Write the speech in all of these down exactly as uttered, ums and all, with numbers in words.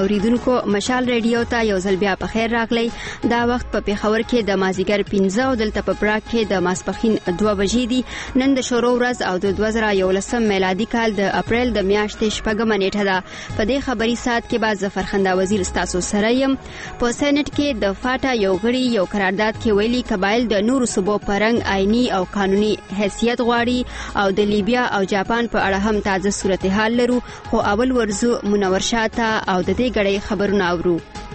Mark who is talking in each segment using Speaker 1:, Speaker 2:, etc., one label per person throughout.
Speaker 1: اوریدونکو مشال ریډیو ته یو ځل بیا په خیر راغلی. دا وخت په پیښور کې د مازیګر پنځه او دلته په براک کې د ماسپښین دوه بجې دي. نن د شروع ورځ او د دوه زره یولسم میلادي کال د اپریل د میاشتې شپږمه نیټه ده. په دې خبري ساعت کې بعد ظفرخنده وزیر ستاسو سره یم. په سېنات کې د فاټا یو غړي یو قرارداد کې ویلي قبایل د نورو صوبو پرنګ آئینی او قانوني حیثیت غواړي او د لیبیا او جاپان په اړه هم تازه صورتحال لرو. خو اول ورزو منور شاته او د دې غړي خبرونه اورو.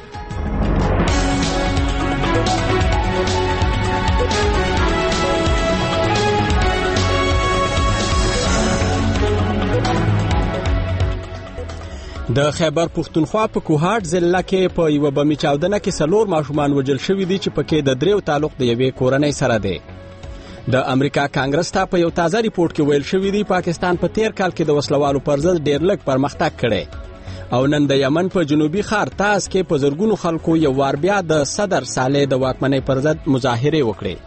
Speaker 2: د خیبر پختونخوا په کوهاټ ضلع کې په یو بمي چاودنه کې څلور ماشومان وژل شوي دي چې پکې د دریو تعلق د یوې کورنۍ سره دی. د امریکا کانګرس ته په یو تازه ریپورت کې ویل شوی دی پاکستان په تیر کال کې د وسلوالو پر ضد ډېر لږ پرمختګ کړی. او نن د یمن په جنوبي ښار تاز کې په زرګونو خلکو یو وار بیا د صدر صالح د واکمنۍ پر ضد مظاهرې وکړې.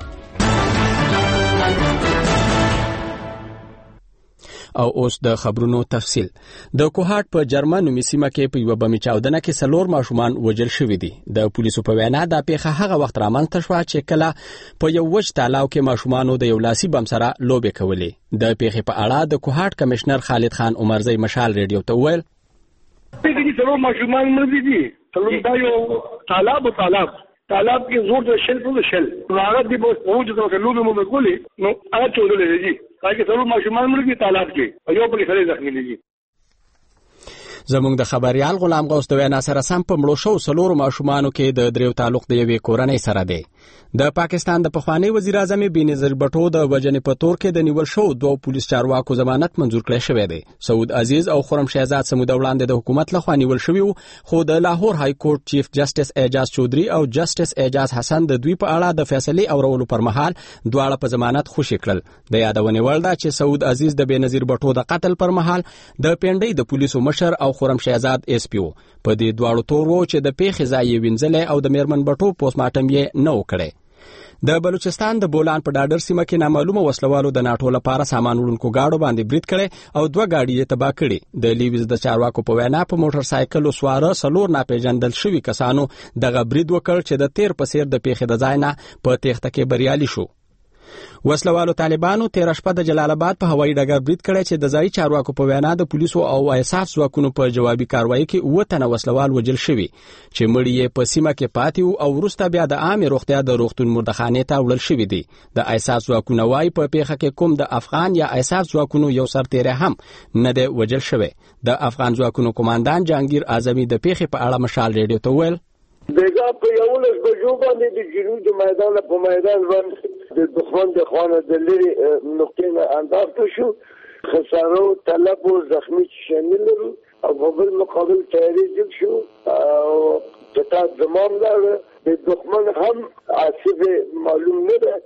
Speaker 2: او اوس د خبرونو تفصیل. د کوهاټ په جرمن میسیمه کې په یو بمي چاودنه کې څلور ماشومان وژل شوي دي. د پولیسو په وینا دا پیښه هغه وخت رامنځته شوه چې کله په یو وچ تالاو کې ماشومانو د یو لاسي بم سره لوبې کولې. د پیښې په اړه د کوهاټ کمشنر خالد خان عمرزی مشال ریډیو ته وویل
Speaker 3: پیښې څلور ماشومان مړ دي. څلور دا یو تالاب او تالاب تالاب کې زور د شل په شل هغه دی په اوج ته لوبې مو کولې نو هغه چولې دي. هغه څلور ماشومان مړ دي تالاب کې یو په خلې ځخمي دي.
Speaker 2: زموږ د خبريال غلام غوث د وینا سره سم په مړو شو څلور ماشومانو کې د دریو تعلق د یوې کورنۍ سره دی. د پاکستان د پخوانی وزیر اعظم بینظیر بټو د وجنې په تور کې د نیول شو دوه پولیس چارواکو ضمانت منزور کړی شوی دی. سعود عزیز او خرم شهزاد سمود وړاندې د حکومت لخوا نیول شوی خو د لاهور های کورټ چیف جسټس اعجاز چودري او جسټس اعجاز حسن د دوی په اړه د فیصلې اورولو پر مهال دواړه په ضمانت خوشي کړل. د یادونه وړ ده چې سعود عزیز د بینظیر بټو د قتل پر مهال د پنډۍ د پولیسو مشر او خرم شهزاد ایس پی او په دې دواړو تور وو چې د پیښې ځای وینځلې او د میرمن بټو پوسټ مارټم یې نه وکړي. د بلوچستان د بولان په ډاډر سیمه کې نامعلومه وسلوالو د ناټو لپاره سامان وړونکو گاډو باندې برید کړي او دوه گاډي یې تباه کړي. د لیویز د چارواکو په وینا په موټر سایکل سواره څلور ناپېژندل شوي کسانو دغه برید وکړ چې د تیر په څیر د پیښې د ځای نه په تېښته کې بریالي شو. وسلوالو طالبانو تیر شپه د جلال آباد په هوایي ډګر برید کړی چې د ځایي چارواکو په وینا د پولیسو او اساس ځواکونو په جوابي کاروایی کې اووه تنه وسلوال وژل شوي چې مړي یې په سیمه کې پاتې وو او وروسته بیا د عامې روغتیا د روغتون مردخانې ته وړل شوي دي. د اساس ځواکونه وایي په پیښه کې کوم د افغان یا اساس ځواکونو یو سرتیری هم نه دی وژل شوی. د افغان ځواکونو قوماندان جهانگیر اعظمي د پیښې په اړه مشال ریډیو ته وویل
Speaker 4: دغه په یولس بجو باندې د جنوب د میدان په میدان باندې د دښمن د خوانه د لري نقطې نه اندازه شو. خسارو طلب او زخمی شامل لرو او په بل مقابل تیاری جوړ شو او د زمام لاره د دښمن هم عاصفه معلوم نه ده.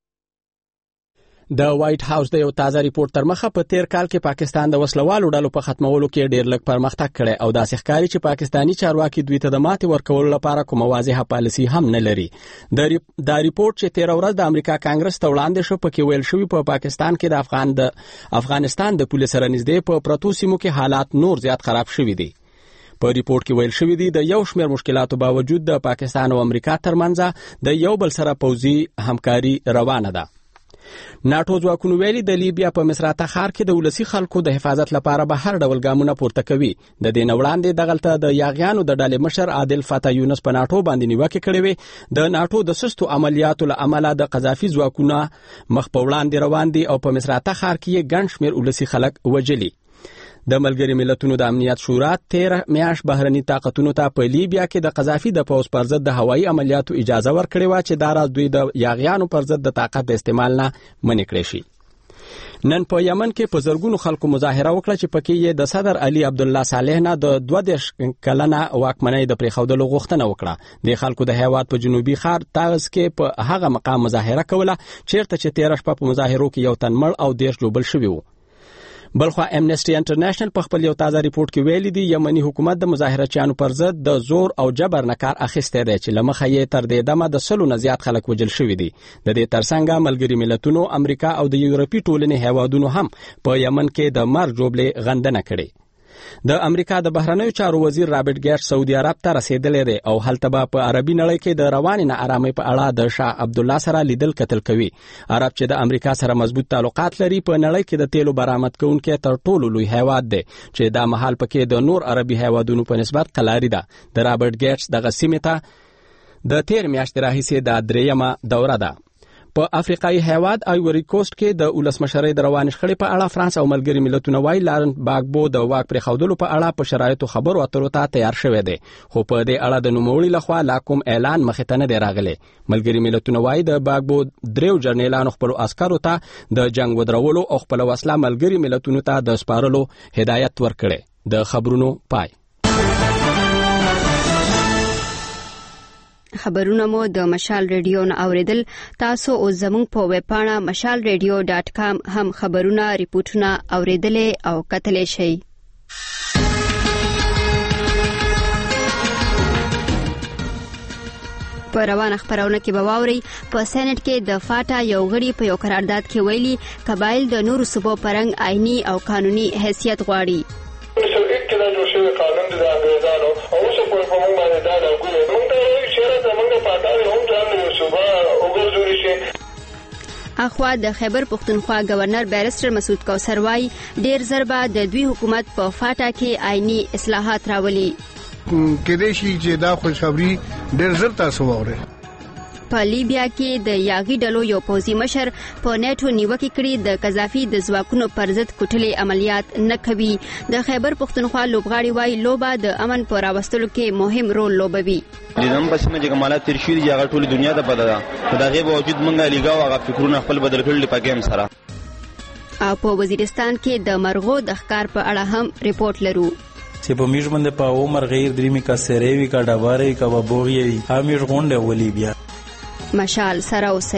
Speaker 2: د وایټ هاوس د یو تازه ریپورت تر مخه په تیر کال کې پاکستان د وسلوالو ډلو په ختمولو کې ډېر لږ پرمختګ کړی او داسې ښکاري چې پاکستانی چارواکي دوی ته د ماتې ورکولو لپاره کومه واضحه پالیسي هم نه لري. دا ریپورت چې تیر ورځ د امریکا کانګرس ته وړاندې شو پکې ویل شوی په پاکستان کې د افغان د افغانستان د پولیسو سره نږدې په پرتو سیمو کې حالات نور زیات خراب شوي دي. په ریپورت کې ویل شوی دی د یو شمېر مشکلاتو باوجود د پاکستان او امریکا ترمنځ د یو بل سره پوځي همکاري روانه ده. ناټو ځواکونو ویلي د لیبیا په مصراته ښار کې د ولسي خلکو د حفاظت لپاره به هر ډول ګامونه پورته کوي. د دې نه وړاندې دغلته د یاغیانو د ډلې مشر عادل فتح یونس په ناټو باندې نیوکې کړې وې. د ناټو د سستو عملیاتو له امله د قذافي ځواکونه مخ په وړاندې روان دي او په مصراته ښار کې یې ګڼ شمېر ولسي خلک وژلي. د ملګري ملتونو د امنیت شورا تیر میاش بهرني طاقتونو ته په لیبیا کې د قذافي د پوځ پر ضد د هوایي عملیاتو اجازه ورکړې و چې دا راز دوی د یاغیانو پر ضد د طاقت د استعمال نه منع کړی شي. نن په یمن کې په زرګونو خلکو مظاهره وکړه چې پکې یې د صدر علي عبدالله صالح نه د دوه دېرش کلنه واکمنۍ د پرېښودلو غوښتنه وکړه. د خلکو د هیواد په جنوبي ښار تاغز کې په هغه مقام مظاهره کوله چیرته چې تېره شپه په مظاهرو کې یو تن مړ او دېرش ژوبل شوي وو. بلخوا امنیسټي انټرنیشنل په خپل یو تازه ریپورت کې ویلي دی یمني حکومت د مظاهرچیانو پر ضد د زور او جبر نه کار اخیستی دی چې له مخه یې تر دې دمه د سلو نه زیات خلک وژل شوي دي. د دې ترڅنګ ملګري ملتونو امریکا او د یورپي ټولنې هیوادونو هم په یمن کې د مرګ جوړې غندنه کړې. د امریکا د بهرنیو چارو وزیر رابرټ ګیټس سعودي عرب ته رسیدلی دی او هلته به په عربي نړۍ کې د روانې ناارامۍ په اړه د شاه عبدالله سره لیدل کتل کوي. عرب چې د امریکا سره مضبوط تعلقات لري په نړۍ کې د تیلو برآمد کوونکی تر ټولو لوی هیواد دی چې دا مهال پکې د نور عربي هیوادونو په نسبت قلاري ده. د رابرټ ګیټس دغه سیمې ته د تیر میاشتې راهیسې دا درېیمه دوره ده. په افریقایي هیواد آیوري کوسټ کې د ولسمشرۍ د روانې شخړې په اړه فرانس او ملګري ملتونه وايي لارنس باګبو د واک پرېښودلو په اړه په شرایطو خبرو اترو ته تیار شوی دی، خو په دې اړه د نوموړي لخوا لا کوم اعلان مخې ته نه دی راغلی. ملګري ملتونه وايي د باګبو دریو جرنیلانو خپلو عسکرو ته د جنگ ودرولو او خپله وسله ملګري ملتونو ته د سپارلو هدایت ورکړی. د خبرونو پای.
Speaker 1: خبرونه مو د مشال ریډیو نه اوریدل. تاسو او زموږ په ویب پاڼه مشال ریډیو ډاټ کام هم خبرونه ریپورتونه اوریدلې او کتلې شئ. په روانه خبرونه کې به واورئ په سېنات کې د فاټا یو غړي په یو قرارداد کې ویلي قبایل د نورو صوبو پرنګ آئینی او قانوني حیثیت غواړي.
Speaker 3: سویت کې دا جوړ شوی قانون د انګریزانو او اوس په کوم باندې دا د ګورې موږ ته یو شعر د موږ په اړه هم ځان یو صوبه وګورئ شي.
Speaker 1: اخوا د خیبر پختونخوا گورنر بیرسټر مسعود کوثر وايي ډیر ضربه د دوی حکومت په فاټا کې آئینی اصلاحات راولي.
Speaker 5: کېدای شي چې دا خوشخبری ډیر زر تاسو واورئ.
Speaker 1: په لیبیا کې د یاغي ډلو یو پوځي مشر په نیټو نیوکه کړې د قذافي د ځواکونو پر ضد کوټلې عملیات نه کوي. د خیبر پختونخوا لوبغاړي وايي لوبه د امن په راوستلو کې مهم رول لوبوي.
Speaker 6: د نن په سیمه کې کمالات تیر شوي دي هغه ټول دنیا ته پته ده، خو د هغې باوجود موږ لیګا او هغه فکرونه خپل بدل کړل په ګیم سره.
Speaker 1: او په وزیرستان کې د مرغو د ښکار په اړه هم ریپورت لرو
Speaker 7: چې په میژ باندې په عمر غیر دریمي کا سریوي کا ډبارې کا وبوغي همیش غونډه ولي بیا
Speaker 1: مشال سره اوسئ.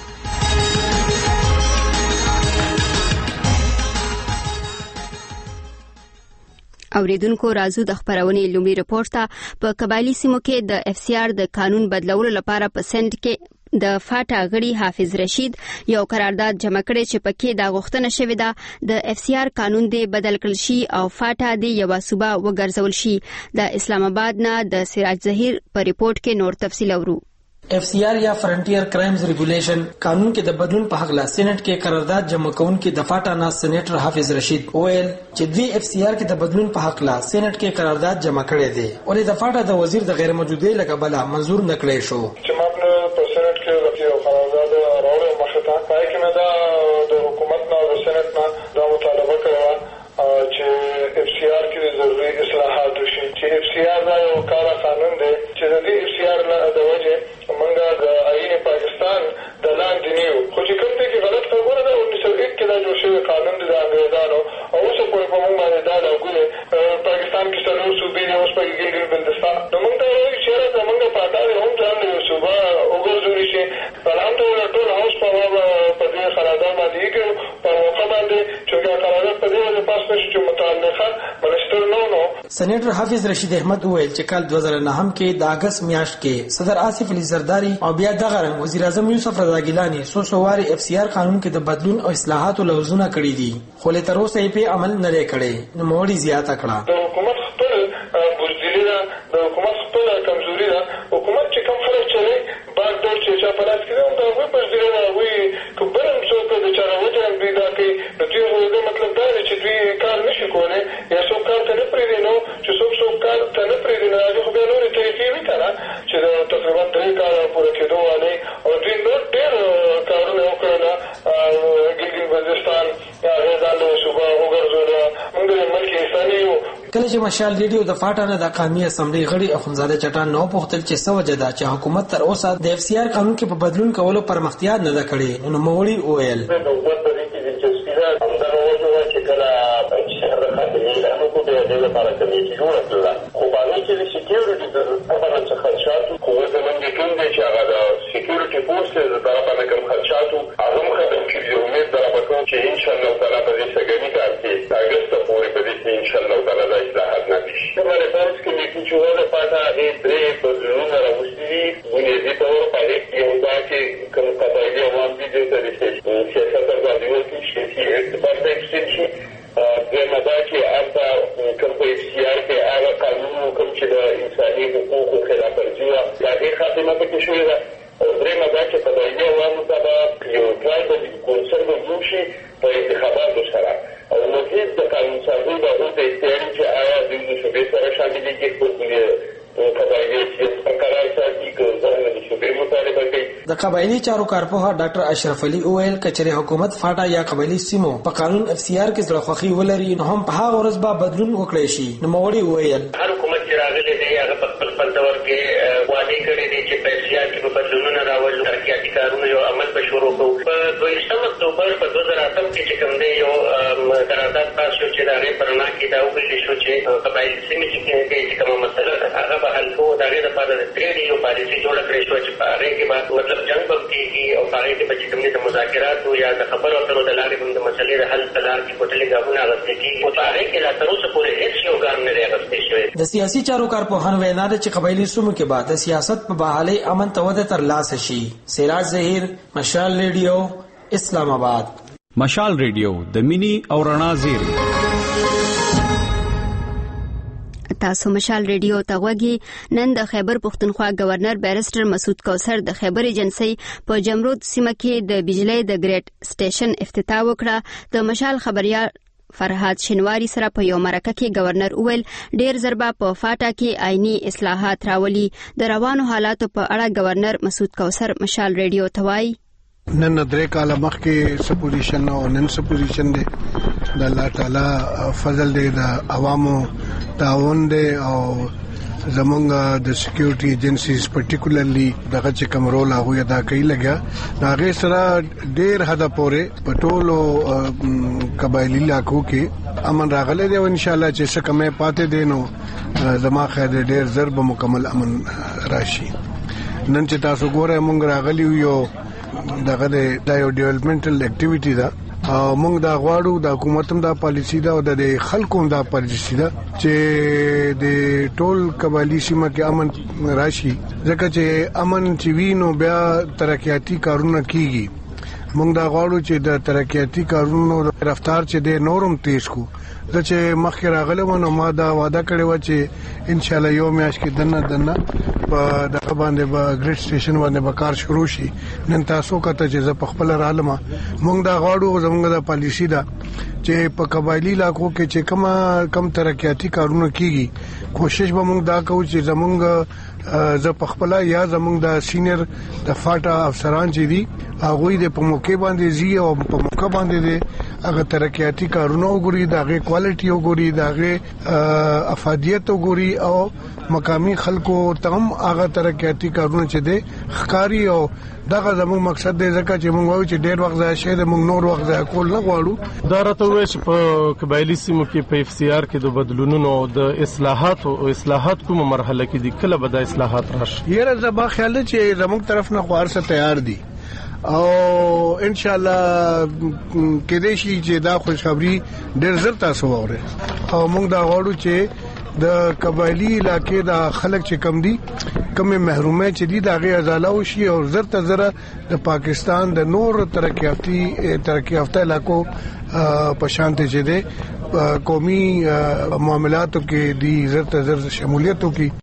Speaker 1: اوریدونکو راځو د خبرونې لومړي رپورټ ته. په قبایلی سیمو کې د اف سی آر د قانون بدلولو لپاره په سند کې د فاټا غړي حافظ رشید یو قرارداد جمع کړی چې پکې دا غوښتنه شوې ده د اف سی آر قانون دی بدل کړل شي او فاټا دی یو صوبه وګرځول شي. د اسلام آباد نه د سراج ظهیر په ریپورت کې نور تفصیل اورو.
Speaker 8: اف سی آر یا فرنټیر کرایمز ریګولیشن قانون کې د بدلون په حق لا سېنات کې قرارداد جمع کونکي د فاټا ناس سېنیټر حافظ رشید اویل چې دوی اف سی آر کې د بدلون په حق لا سېنات کې قرارداد جمع کړی دی او د فاټا د وزیر د غیر موجودۍ لقبله منظور نکړی شو.
Speaker 3: چې موږ په سېنات کې یو قرارداد راوړو مخته پای کې نه دا د حکومت نه او سېنات نه دا مطالبه کړو چې اف سی آر کې ضروري اصلاحات وشي. چې اف سی آر دا یو کار قانون دی چې د دې اف سی آر نه د وجه منګه د آئین پاکستان د لاندې نیو خو چې کوم څه کې غلط خبره ده انیس سو ایک کې دا جوړ شوی قانون دی د انګریزانو او اوس په کوم باندې دا لاګو پاکستان کې څلور صوبې دي اوس په ګلګت بلتستان نو موږ ته وایي چې دا موږ په اړه هم ځان یو صوبه وګرځول شي. الحمدلله ټول هاوس په په دې قرارداد باندې کې په موقع باندې چې قرارداد په دې وجه پاس نشي چې متعلقه منستر نو نو
Speaker 8: سېنیټر حافظ رشید احمد وویل چې کال دوه زره نهم کې د اگست میاشت کې صدر آصف علي زرداری او بیا دغه وزیر اعظم یوسف رضا ګیلانی سو سوواري اف سی آر قانون کې د بدلون او اصلاحاتو لوزونه کړی دي خو له تر اوسه یې په عمل نه لري کړی. نو موړي زیاته کړه
Speaker 3: د حکومت خپل بوزدلی ده، د حکومت خپل کمزوري ده. حکومت چې کوم خلک چلی باغ ډول چې چا په لاس کې ده دا وایي بوزدلی ده وایي که بل هم څوک د چا راوجه هم دوی دا کوي نو دوی خو مطلب دا دی چې دوی کار نشي کولی یا څوک کار ته نه پرېږدي نو چې څوک څوک کار ته نه پرېږدي نو هغې خو بیا نورې طریقې وي که نه چې د تقریبا درې کاله پوره کېدو والی او دوی نور ډېر کارونه وکړله ګلګت بلتستان هغې ځان له صوبه وګرځوله. موږ د ملک انساني یو.
Speaker 8: کله چې مشال ریډیو د فاټا نه د قومي اسمبلی غړي اخندزاده چټان نو پوښتل چې څه وجه ده چې حکومت تر اوسه د اف سی آر قانون کې په بدلون کولو پرمختیا نه ده کړې. نو موړي وویل
Speaker 9: لپاره کمیټې جوړه کړله خو په هغې کې د سکیورټي د طرفه نه څه خدشاتو خو اوس زموږ د کوم دی چې هغه د سکیورټي فورس د طرفه نه کوم خدشاتو هغه هم ختم کړي. زه امید طرفه کوم چې انشاءالله تعالی په دې سږني کال کې د اګسته پورې په دې کې انشاءالله تعالی دا اصلاحات نافذ شي. کومه ریفارمز کمیټې چې وه د فاټا هغې درې بدلونونه راوستي دي. بنیادي طور په هغې کې یو دا چې کوم قبایلي عوام دي دې ته د سیاست ازادي ورکړي، سیاسي اعتبار ته اخیستل شي. دویمه دا چې هلته کوم
Speaker 8: قبایلی چارو کارپوه ډاکټر اشرف علي وویل کچره حکومت فاټا یا قبایلی سیمو په قانون اف سی آر کې ځړخوخي ولري نو هم په هغه ورځ به بدلون وکړي شي. نو موري وویل
Speaker 10: هر حکومت چې راغلی دی هغه په خپل خپل دور کې وعده کړې دي چې په اف سی آر کې به بدلونونه راولو، ترقیاتي کارونه یو عمل به شروع کوو. په دویشتم اکتوبر په دوه زره اتم کې چې کوم دی یو قرارداد پاس شو چې د هغې په رڼا کې دا وویل شو چې قبایلي سیمې چې کومه مسله ده هغه به حل کوو. د هغې لپاره د درې یو پالیسي جوړه کړې شوه چې په هغې کې به مطلب جنګ به کېږي او په هغې کې به چې کوم دی د مذاکراتو یا د خبرو اترو د لارې به د مسلې د حل په لار کې کوټلې ګامونه اخیستل کېږي. خو په هغې کې لا تر اوسه پورې هېڅ یو ګام نه دی اخیستل شوی.
Speaker 8: د سیاسي چارو کارپوهانو وینا ده چې قبایلي سیمو کې به د سیاست په بحالۍ امن ته وده ترلاسه شي. سراج ظهیر، مشال ریډیو، اسلام آباد.
Speaker 11: مشال ریډیو د مینی او رڼا زیری.
Speaker 1: تاسو مشال ریډیو ته غوږی. نن د خیبر پښتونخوا گورنر بیرسټر مسعود کوثر د خیبر ایجنسی په جمرود سیمه کې د بجلی د ګریډ سټیشن افتتاح وکړه. د مشال خبريال فرهاد شنواری سره په یو مرکه کې گورنر وویل ډیر ضربه په فاټا کې آئینی اصلاحات راولي. د روانو حالاتو په اړه گورنر مسعود کوثر مشال ریډیو ته وایي
Speaker 5: نن درې کاله مخکې سپوزیشن او نن سپوزیشن دی د الله تعالی فضل دی، د عوامو تعاون دی او زمونږ د سکیورټي ایجنسیز پرټیکولرلی دغه چې کوم رول هغه ادا کوي لګیا هغه سره ډیر حد پورې په ټولو قبایلی علاقو کې امن راغلی دی او ان شاء الله چې څه کمه پاتې دي نو زما خیر ډیر ضرب مکمل امن راشي. نن چې تاسو ګورئ مونږ راغلی یو دغه د یو ډیولپمنټل اکټیویټی دا او موږ دا غواړو د حکومت هم دا پالیسی دا او د خلکو هم دا پالیسی دا چې د ټول قبایلی سیمه کې امن راشي، ځکه چې امن چې وینو بیا ترقیاتي کارونه کیږي. موږ دا غواړو چې د ترقیاتي کارونو رفتار چې د نورم تیز کو. د چې مخکې راغله نو ما دا وعده کړې و چې ان شاء الله یو میاشت کې دنه دنه په دغه باندې به ګریډ سټیشن باندې به کار شروع شي. نن تاسو کته چې ز په خپل رالمه موږ دا غواړو زموږ د پالیسی دا چې په قبایلی علاقو کې چې کم کم ترقیاتي کارونه کیږي کوشش به موږ دا کوو چې زموږ ز په خپل یا زموږ د سینیئر د فاټا افسران چې دي هغه د په موقع باندې زی او په موقع باندې دي هغه ترقیاتي کارونه وګوري، دغه کوالټي وګوري، دغه افادیت وګوري او مقامی خلکو تم هغه ترقیاتي کارونه چې دي ښکاری او دغه زموږ مقصد دی ځکه چې موږ وایو چې ډېر وخت ځای شه د موږ نور وخت ځای کول نه غواړو.
Speaker 12: دا راته وایي چې په قبایلی سیمو کې په اف سی آر کې د بدلونونو او د اصلاحات او اصلاحات کومه مرحله کې دي کله به د اصلاحات راشي؟
Speaker 5: یره زما خیال دی چې زموږ طرف نه خوار سره تیار دي او ان شاء الله کې دې شي چې دا خوشخبری ډېر زر تاسو وره او موږ دا غواړو چې د قبایلی علاقې د خلک چې کم دي کومه محرومه چې دي دا غي ازاله وشي او زر ته زر د پاکستان د نور ترقیاتي ترقیافته علاقو په شانته چې دي قومي معاملاتو کې دي زر ته زر شمولیتو کې.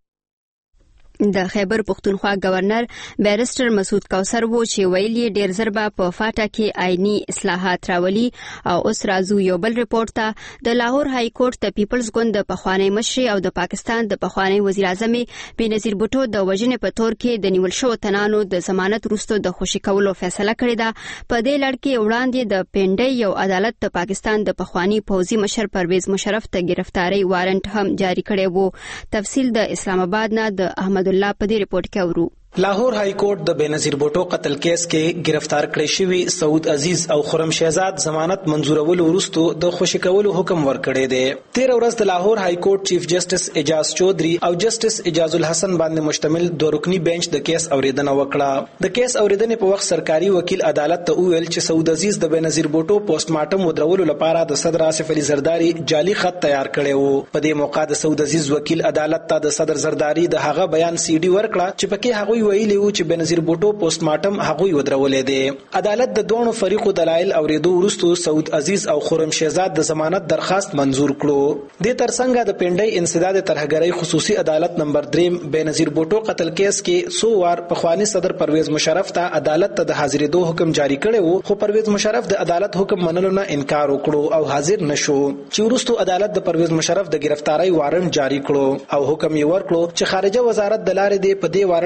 Speaker 1: د خیبر پښتونخوا گورنر بیرسټر مسعود کوثر وو چې ویلي ډیر ضربه په فاټا کې آئینی اصلاحات راولي. او اوس راځو یو بل ریپورت ته. د لاهور های کورټ د پیپلز ګوند د پخوانی مشر او د پاکستان د پخوانی وزیر اعظم بېنظیر بوټو د وژنې په تور کې د نیول شو تنانو د ضمانت وروسته د خوشي کولو فیصله کړې ده. په دې لړ کې وړاندې د پنډۍ یو عدالت د پاکستان د پخوانی پوځي مشر پرویز مشرف ته گرفتاری وارنټ هم جاری کړی وو. تفصیل د اسلام آباد نه د احمد الله په دې ریپورت کې اورو.
Speaker 8: لاهور های کورټ د بېنظیر بوټو قتل کیس کې گرفتار کړی شوی سعود عزیز او خرم شهزاد ضمانت منظورولو وروسته د خوشی کولو حکم ورکړی دی. تیر ورځ د لاهور های کورټ چیف جسټس اجاز چودري او جسټس اجاز الحسن باندې مشتمل دوه رکنی بنچ د کیس اوریدنه وکړه. د کیس اوریدنې په وخت سرکاري وکیل عدالت ته وویل چې سعود عزیز د بېنظیر بوټو پوسټ مارټم ودرولو لپاره د صدر آصف علي زرداری جعلي خط تیار کړی وو. په دې موقع د سعود عزیز وکیل عدالت ته د صدر زرداری د هغه بیان سی ډي ورکړه چې پکې هغه ویلي وو چې بېنظیر بوټو پوسټ مارټم هغه ودرولې دی. عدالت د دوه فریقو دلایل اوریدو وروسته سعود عزیز او خرم شهزاد د ضمانت درخواست منظور کړو. د ترڅنګ د پنډۍ انسداد ترهګرۍ خصوصي عدالت نمبر دریم بېنظیر بوټو قتل کیس کې سو وار پخوانی صدر پرویز مشرف ته عدالت ته د حاضرېدو حکم جاری کړی وو، خو پرویز مشرف د عدالت حکم منلو نه انکار وکړو او حاضر نشو. چې وروسته عدالت د پرویز مشرف د گرفتاری وارنټ جاری کړو او حکم یې ورکړو چې خارجه وزارت د لارې د په دې وارنټ عمل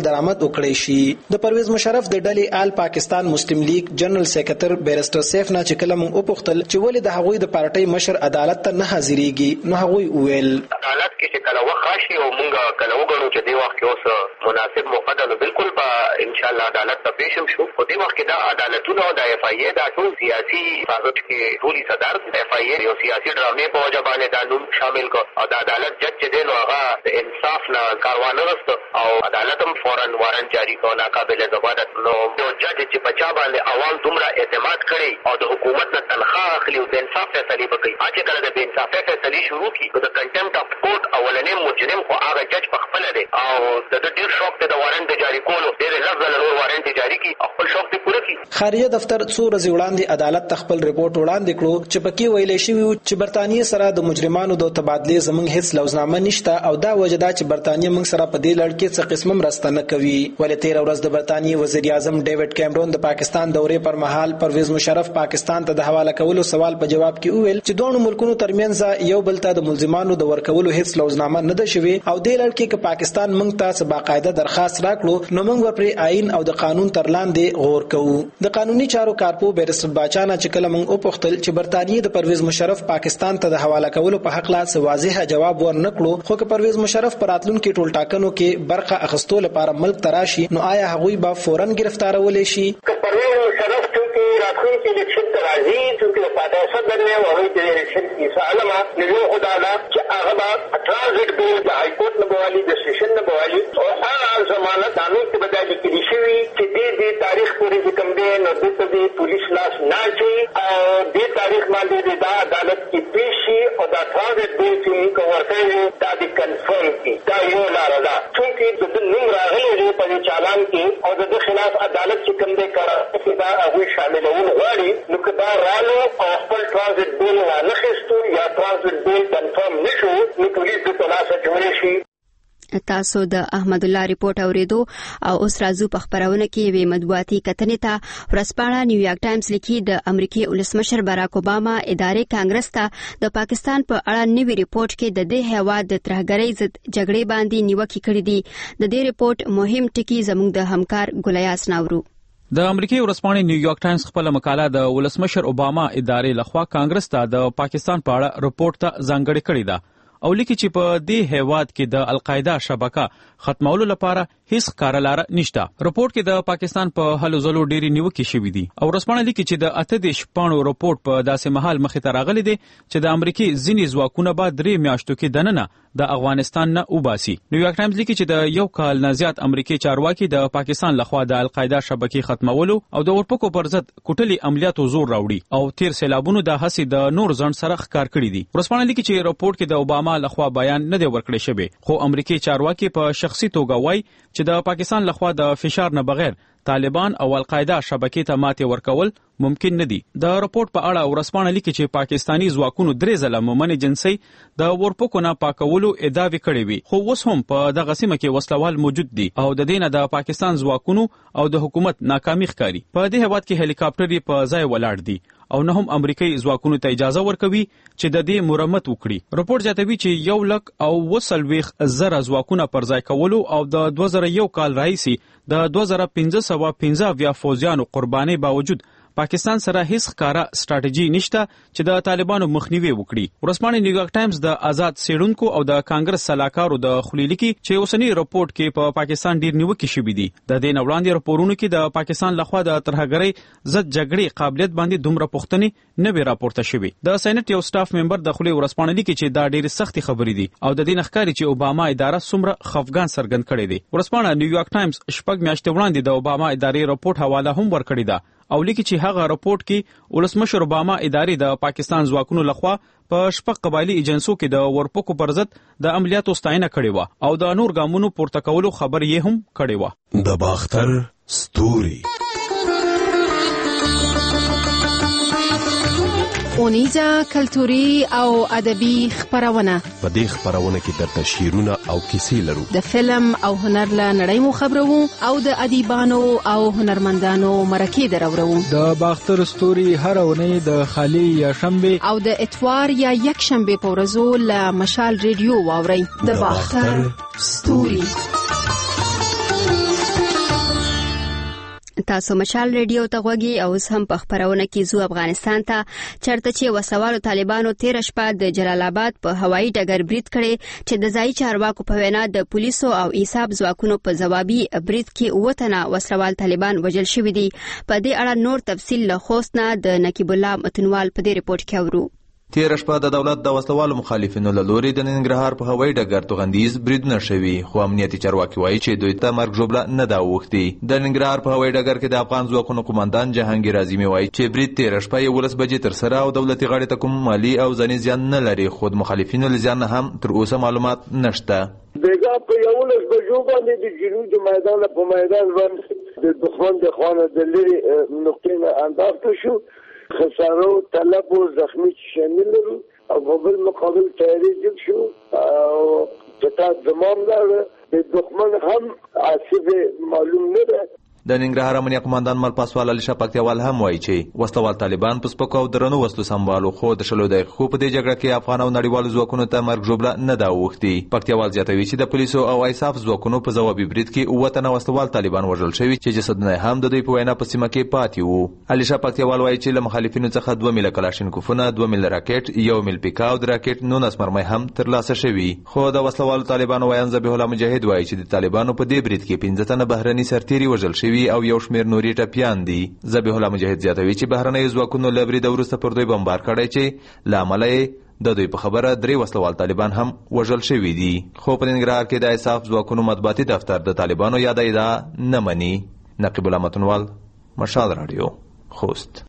Speaker 13: درآمد وکړي شي. د پرویز مشرف د ډلې آل پاکستان مسلم لیگ جنرال سیکریټر بیرسټر سیف نه چې کله موږ وپوښتل چې ولې د هغوی د پارټۍ مشر عدالت ته نه حاضرېږي، نو هغوی وویل
Speaker 10: عدالت کې چې کله وخت راشي او موږ کله وګڼو چې دې وخت کې اوس مناسب موقع ده، نو بالکل به ان شاء الله عدالت ته پیش شو. په دې وخت کې دا عدالتونه او د اف آی اے دا ټول سیاسي سازش کې ټولي صدر اف آی اے یو سیاسي ډرامې په وجه باندې دا نوم شامل کو او د عدالت جج چې دی نو هغه د انصاف نه کاروان نرست او عدالت هم فوراً وارنټ جاری کو ناقابل ضمانت. نو یو جج چې په چا باندې عوام دومره اعتماد کړي او د حکومت نه تنخواه اخلي او د انصاف فیصلې وکړي، چې کله د بې انصافۍ فیصلې شروع کړي نو د کنټمپټ اف کورټ اولنی مجرم خو هغه جج په خپله دی او د ده ډېر شوق دی د وارنټ جاری کولو، ډېرې لس ځله نور وارنټ جاري کړي او خپل شوق دی پوره کړي.
Speaker 13: خارجه دفتر څو ورځې وړاندې عدالت ته خپل رپورټ وړاندې کړو چې پکې ویلې شوي وو چې برتانیې سره د مجرمانو د تبادلې زموږ هیڅ لوزنامه نشته او دا وجه ده چې برتانیې موږ سره په دې لړ کې څه قسم مرسته نه کوي. ولې تېره ورځ د برتانیې وزیر اعظم ډیوډ کیمرون د پاکستان دورې پر مهال پرویز مشرف پاکستان ته د حواله کولو سوال په جواب کې وویل چې دوه ملکونو ترمنځ یو بل ته د ملزمانو د ورکولو هیڅ لوزنامه نه ده شوې او دې لړ کې که پاکستان موږ ته باقاعده درخواست راکړو نو موږ پرې آئین او د قانون تر لاندې غور کوو. د قانوني چارو کارپو بیرسټر باچانه چې کله موږ وپوښتل چې برتانیې د پرویز مشرف پاکستان ته د حواله کولو په حق لا څه واضح جواب ورنکړو، خو که پرویز مشرف پر راتلونکي ټول ټاکنو کې برخه اخیستو لپاره ملک ته راشي نو آیا هغوی به فوراً ګرفتارولی شي؟
Speaker 10: که پرویز مشرف چونکې راتلونکي الیکشن ته راځي، چونکې د پاچا صدر دی او هغوی ته د الیکشن کیسه علمه نو یو خو دا ده چې هغه به ټرانزټ بیل د هایکورټ نه به والي، د سیشن نه به والي او هغه ضمانت قانون کې به دا لیکلي شوي چې دې دې تاریخ پورې چې کوم دی نو دلته د پولیس لاس نه اچوي او دې تاریخ باندې دا عدالت کې پیش شي او دا ټرانزټ بیل چې موږ ورکوي دا د کنفرم کړي. دا یو لاره ده چونکې د ده نوم راغلی دی په دې چالان کې او د ده خلاف عدالت چې کوم دی کراچۍ کې دا هغوی شاملول غواړي، نو که دا رالو او خپل ټرانزټ بیل رانخیستو یا ټرانزټ بیل کنفرم نه شو نو پولیس دې ته لاس اچولی شي.
Speaker 1: تاسو د احمد الله ریپورت اوریدو او اوس راځو په خبرونه کې یوې مطبوعاتي کتنې ته. ورځپاڼه نیویارک ټایمز لیکي د امریکای ولسمشر باراک اوباما ادارې کانګرس ته د پاکستان په اړه نوي ریپورت کې د دې هیواد د ترهګرۍ ضد جګړې باندې نیوکې کړې دي. د دې ریپورت مهم ټکي زموږ د همکار ګلیاس ناورو.
Speaker 11: د امریکای ورځپاڼې نیویارک ټایمز خپل مقاله د ولسمشر اوباما ادارې لخوا کانګرس ته د پاکستان په اړه ریپورت ته ځانګړې کړې ده او لیکي چې په دې هیواد کې د القاعده شبکه ختمولو لپاره هیڅ کارلاره نشته. رپورت کې د پاکستان په هلو ځلو ډېری نیوکې شوې دي او ورځپاڼه لیکي چې د اته دېرش پاڼو رپورت په داسې مهال مخې ته راغلی دی چې د امریکای ځینې ځواکونه به درې میاشتو کې دننه د افغانستان نه وباسي. نیویارک ټایمز لیکي چې د یو کال نه زیات امریکای چارواکي د پاکستان لخوا د القاعده شبکې ختمولو او د اورپکو پر ضد کوټلي عملیاتو زور راوړي او تیر سیلابونو د هڅې د نور ځند سره ښکار کړي دي. ورځپاڼه لیکي چې رپورت کې د اوباما لخوا بیان نه دی ورکړی شوی، خو امریکای چارواکي په شخصي توګه وایي چې د پاکستان لخوا د فشار نه بغیر طالبان او القاعده شبکې ته ماتې ورکول ممکن نه دي. د رپورت په اړه ورځپاڼه لیکي چې پاکستانی ځواکونو درې ځله مومن جنسي د ورپکو نه پاکولو ادعاوې کړې وي، خو اوس هم په دغه سیمه کې وسلوال موجود دي او د دې نه د پاکستان ځواکونو او د حکومت ناکامي ښکاري. په دې هیواد کې هلیکاپټر یې په ځای ولاړ دي او نه هم امریکایي ځواکونو ته اجازه ورکوي چې د دې مرمت وکړي. رپورت زیاتوي چې یو لک او وسلويخ زره ځواکونه پر ځای کولو او د دوه زره یو کال راهیسې د دوه زره پنځه سوه پنځه اویا فوجیانو قربانۍ باوجود پاکستان سره هیڅ ښکارا ستراتیژي نشته چې د طالبانو مخنیوي وکړي. ورځپاڼه نیویارک ټایمز د آزاد څېړونکو او د کانګرس سلاکارو د خلیلي کې چې اوسنی رپورت کې په پاکستان ډیر نیوکې شوې دي. د دې نه وړاندې رپورونو کې د پاکستان لخوا د ترهګرۍ ضد جګړې قابلیت باندې دومره پوښتنې نه وي راپورته شوې. د سېنات یو سټاف ممبر د خلیلي ورځپاڼه لیکي چې دا ډېرې سختې خبرې دي او د دې نه ښکاري چې اوباما اداره څومره خفګان څرګند کړی دی. ورځپاڼه نیویارک ټایمز شپږ میاشتې وړاندې د اوباما ادارې رپورت حواله هم ورکړې ده او لیکي چې هغه رپورت کې ولسمشر اوباما ادارې د پاکستان ځواکونو لخوا په شپږ قبایلي ایجنسو کې د ورپکو پر ضد د عملیاتو ستاینه کړې وه او د نور ګامونو پورته کولو خبر یې هم کړې وه.
Speaker 14: د باختر ستوري
Speaker 15: اونیزه کلتوري او ادبي خبرونه.
Speaker 14: په دې خبرونه کې درته شعرونه او کیسې لرو.
Speaker 15: د فلم او هنر له نړۍ مو خبرو او د ادیبانو او هنرمندانو مرکې درورو.
Speaker 16: د باختر ستوري هر اونۍ د خالی یا شنبه
Speaker 15: او د اتوار یا یک شنبه په ورځو له مشال ریډیو واوري. د باختر ستوري
Speaker 1: تاسو مشال ریډیو ته غوږی او اوس هم په خبرونه کې زو افغانستان ته چرته چې وسوالو طالبانو تیر شپه د جلال آباد په هوایي ډګر برید کړي چې د ځای چارواکو په وینا د پولیسو او حساب ځواکونو په ځوابي برید کې وطنه وسوال طالبان وژل شوي دي. په دې اړه نور تفصیل له خوست نه د نقیب الله متنوال په دې ریپورت کې اورو.
Speaker 17: تیر شپه د دولت د وسلوالو مخالفینو له لوري د ننګرهار په هوایي ډګر توغندیز بریدونه شوي، خو امنیتي چارواکي وایي چې دوی ته مرګ ژوبله نه ده اوښتې. د ننګرهار په هوایي ډګر کې د افغان ځواکونو قومندان جهانګیر اعظمي وایي چې برید تیر شپه یولس بجې ترسره او دولتي غاړې ته کوم مالي او ځاني زیان نه لري، خو د مخالفینو له زیان هم تر اوسه معلومات نشته.
Speaker 4: بیګا په یولس بجو باندې د جنوب د میدان په میدان باندې د دښمن د خانه د لري نقطې نه انداز شو، خسارو طلب او زخمی شامل دي او په بل مقابل تیاری جوړ شو او کتاب زمام لاره د دښمن هم عاصف معلوم نه ده.
Speaker 17: د ننګرهار امنیه قومندان مل پاسوال علي شاه پکتیوال هم وایي چې وسلوال طالبان په سپکو او درنو وسلو سمبالو، خو د شلو دقیقو په دې جګړه کې افغان او نړیوالو ځواکونو ته مرګ ژوبله نه ده اوښتې. پکتیوال زیاتوي چې د پولیسو او ایساف ځواکونو په ځوابي برید کې اووه تنه وسلوال طالبان وژل شوي چې جسدونه هم د دوی په وینا په سیمه کې پاتې وو. علي شاه پکتیوال وایي چې له مخالفینو څخه دوه میله کلاشینکوفونه، دوه میله راکټ، یو میل پیکا او د راکټ نولس مرمۍ هم ترلاسه شوي. خو د وسلوالو طالبانو ویان ذبیح الله مجاهد وایي چې د طالبانو په دې برید کې پنځه تنه بهرني سرتیري وژل شوي او یو شمېر نوري ټپیان دي. ذبیح الله مجاهد زیاتوي چې بهرنیو ځواکونو له برید وروسته پر دوی بمبار کړی چې له امله یې د دوی په خبره درې وسلوال طالبان هم وژل شوي دي. خو په ننګرهار کې د ایساف ځواکونو مطبوعاتي دفتر د طالبانو یاده ادعا نه مني. نقیب الله متنوال، مشال رادیو، خوست.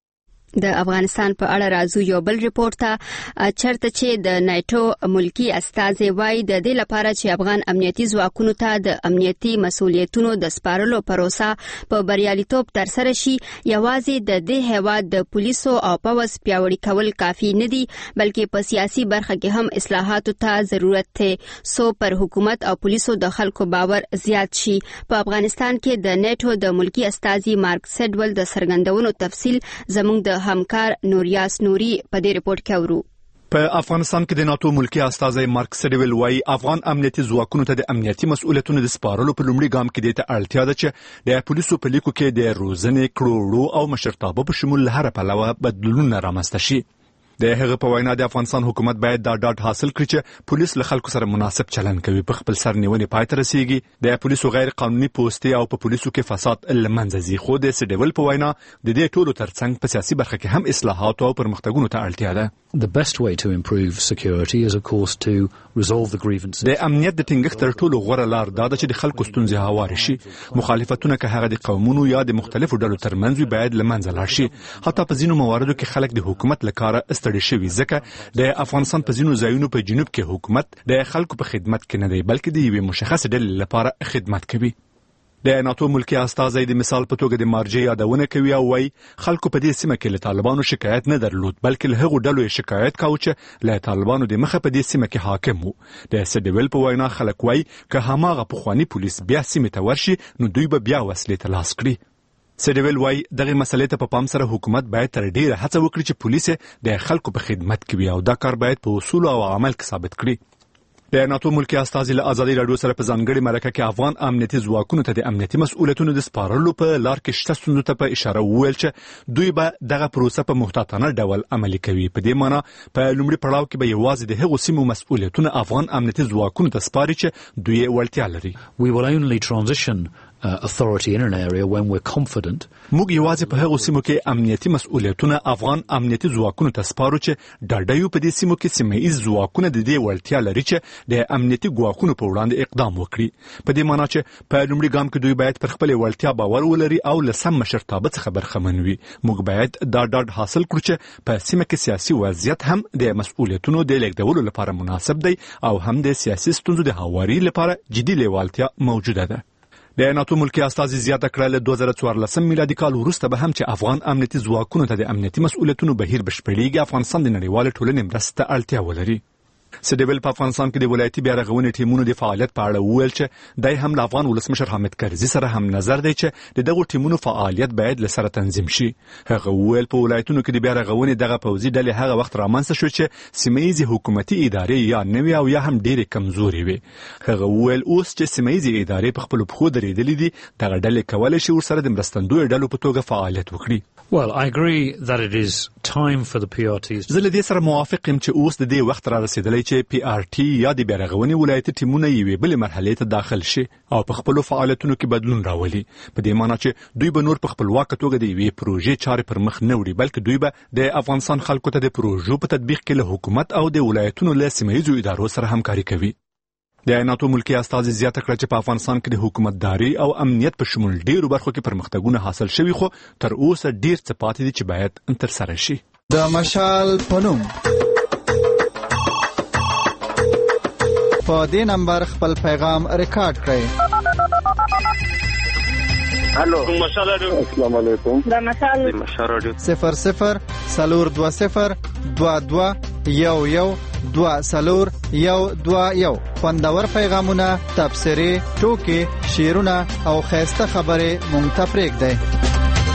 Speaker 1: د افغانستان په اړه راځو یو بل ریپورت ته، چرته چې د نایټو ملکی استازي وایي د دې لپاره چې افغان امنیتي ځواکونو ته د امنیتي مسؤلیتونو د سپارلو پروسه په بریالیتوب ترسره شي، یوازې د دې هیواد د پولیسو او پوځ پیاوړي کول کافي نه دي، بلکې په سیاسي برخه کې هم اصلاحاتو ته ضرورت دی سو پر حکومت او پولیسو د خلکو باور زیات شي. په افغانستان کې د نایټو د ملکی استازي مارک سیډول د څرګندونو تفصیل زموږ د همکار نوریاس نوري په دې ریپورت کې اورو.
Speaker 18: په افغانستان کې د ناتو ملکی استازی مارک سیډول وایي افغان امنیتي ځواکونو ته د امنیتي مسؤلیتونو د سپارلو په لومړي ګام کې د اړتیا ده چې د پولیسو په لیکو کې د روزنې، کړوړو او مشرتابه په شمول له هر پلوه بدلونونه رامنځته شي. د هغه په وینا د افغانستان حکومت باید دا ډاډ حاصل کړي چې پولیس له خلکو سره مناسب چلند کوي، په خپل سرنیونې پای ته رسیږي، د پولیسو غیر قانوني پوستې او په پولیسو کې فساد له منځه ځي. خو د سیډول په وینا د دې ټولو ترڅنګ په سیاسي برخه کې هم اصلاحات او پرمختګونو ته اړتیا ده.
Speaker 19: The best way to improve security is of course to resolve the grievances.
Speaker 18: د امنیت د ټینګښت تر ټولو غوره لار دا ده چې د خلکو ستونزې هوارې شي. مخالفتونه که هغه د قومونو یا د مختلفو ډلو ترمنځ وي باید له منځه لاړ شي. حتی په ځینو مواردو کې خلک د حکومت له کاره ستړي شوي، ځکه د افغانستان په ځینو ځایونو په جنوب کې حکومت د خلکو په خدمت کې نه دی، بلکې د یوې مشخصې ډلې لپاره خدمت کوي. د ناتو ملکی استازی د مثال په توګه د مارجې یادونه کوي او وایي خلکو په دې سیمه کې له طالبانو شکایت نه درلود، بلکې له هغو ډلو یې شکایت کاوه چې له طالبانو د مخه په دې سیمه کې حاکم وو. د سیډول په وینا خلک وایي که هماغه پخواني پولیس بیا سیمې ته ورشي نو دوی به بیا وسلې ته لاس کړي. سیډول وایي دغه مسلې ته په پام سره حکومت باید تر ډیره هڅه وکړي چې پولیس د خلکو په خدمت کې وي او دا کار باید په اصول او عمل کې ثابت کړي. د ناتو ملکی استازي له ازادي راډیو سره په ځانګړي مرکه کې افغان امنیتي ځواکونو ته د امنیتي مسؤلیتونو د سپارلو په لار کې شته ستونزو ته په اشاره وویل چې دوی به دغه پروسه په محتاطانه ډول عملي کوي. په دې معنی په لومړي پړاو کې به یوازې د هغو سیمو مسؤلیتونه افغان امنیتي ځواکونو ته سپاري چې دوی یې وړتیا لري.
Speaker 19: We will only transition Uh, authority in an area when we're confident.
Speaker 18: موږ یوازې په هغو سیمو کې امنیتي مسؤلیتونه افغان امنیتي ځواکونو ته سپارو چې ډاډه یو په دې سیمو کې سیمه ایز ځواکونه د دې وړتیا لري چې د امنیتي ګواښونو په وړاندې اقدام وکړي. په دې معنی چې په لومړي ګام کې دوی باید پر خپل وړتیا باور ولري او له سم مشرتابه څخه برخمن وي. موږ باید دا ډاډ حاصل کړو چې په سیمه کې سیاسي وضعیت هم د مسؤلیتونو د لیږدولو لپاره مناسب دی او هم د سیاسي ستونزو د هواري لپاره جدي لیوالتیا موجوده ده. د ناتو ملکی استازي زیاته کړه له دوه زره څوارلسم میلادي کال وروسته به هم چې افغان امنیتي ځواکونو ته د امنیتي مسؤلیتونو بهیر بشپړېږي افغانستان د نړیوالې ټولنې مرستې ته اړتیا ولري. سډیول په افغانستان کې د ولایتي بیا رغونې ټیمونو د فعالیت په اړه وویل چې دای هم له افغان ولسمشر حامد کرزي سره هم نظر دی چې د دغو ټیمونو فعالیت باید له سره تنظیم شي. هغه وویل په ولایتونو کې د بیا رغونې دغه پوځي ډلې هغه وخت رامنځته شو چې سیمه ییزې حکومتي ادارې یا نوې او یا هم ډېرې کمزورې وي. هغه وویل اوس چې سیمه ییزې ادارې په خپلو پښو درېدلې دي دغه ډلې کولی شي ورسره د مرستندویو ډلو په توګه فعالیت وکړي.
Speaker 19: Well, I agree that it is time for the P R Ts.
Speaker 18: زه له دې سره موافق یم چې اوس د دې وخت را رسیدلی چې پی آر ټي یا د بیا رغونې ولایتي ټیمونه یوې بلې مرحلې ته داخل شي او په خپلو فعالیتونو کې بدلون راولي. په دې معنی چې دوی به نور په خپلواکه توګه د یوې پروژې چارې پر مخ نه وړي بلکې دوی به د افغانستان خلکو ته د پروژو په تطبیق کې له حکومت او د ولایتونو له سیمه ییزو ادارو سره همکاري کوي. د عیناتو ملکی استازي زیاته کړه چې په افغانستان کې د حکومتداري او امنیت په شمول ډیرو برخو کې پرمختګونه حاصل شوي خو تر اوسه ډیر څه پاتې دي چې باید ترسره شي.
Speaker 20: د مشال پنوم په دې نمبر خپل پیغام ریکارډ کړئ.
Speaker 21: الو مشال رادیو. السلام علیکم.
Speaker 22: د مشال
Speaker 21: مشال رادیو
Speaker 20: صفر صفر سلور دو صفر دو دو یو یو دو سلور یو دو یو. خوندور پیغامونه، تبصرې، ټوکې، شعرونه او ښایسته خبرې مونږ ته پرېږدئ.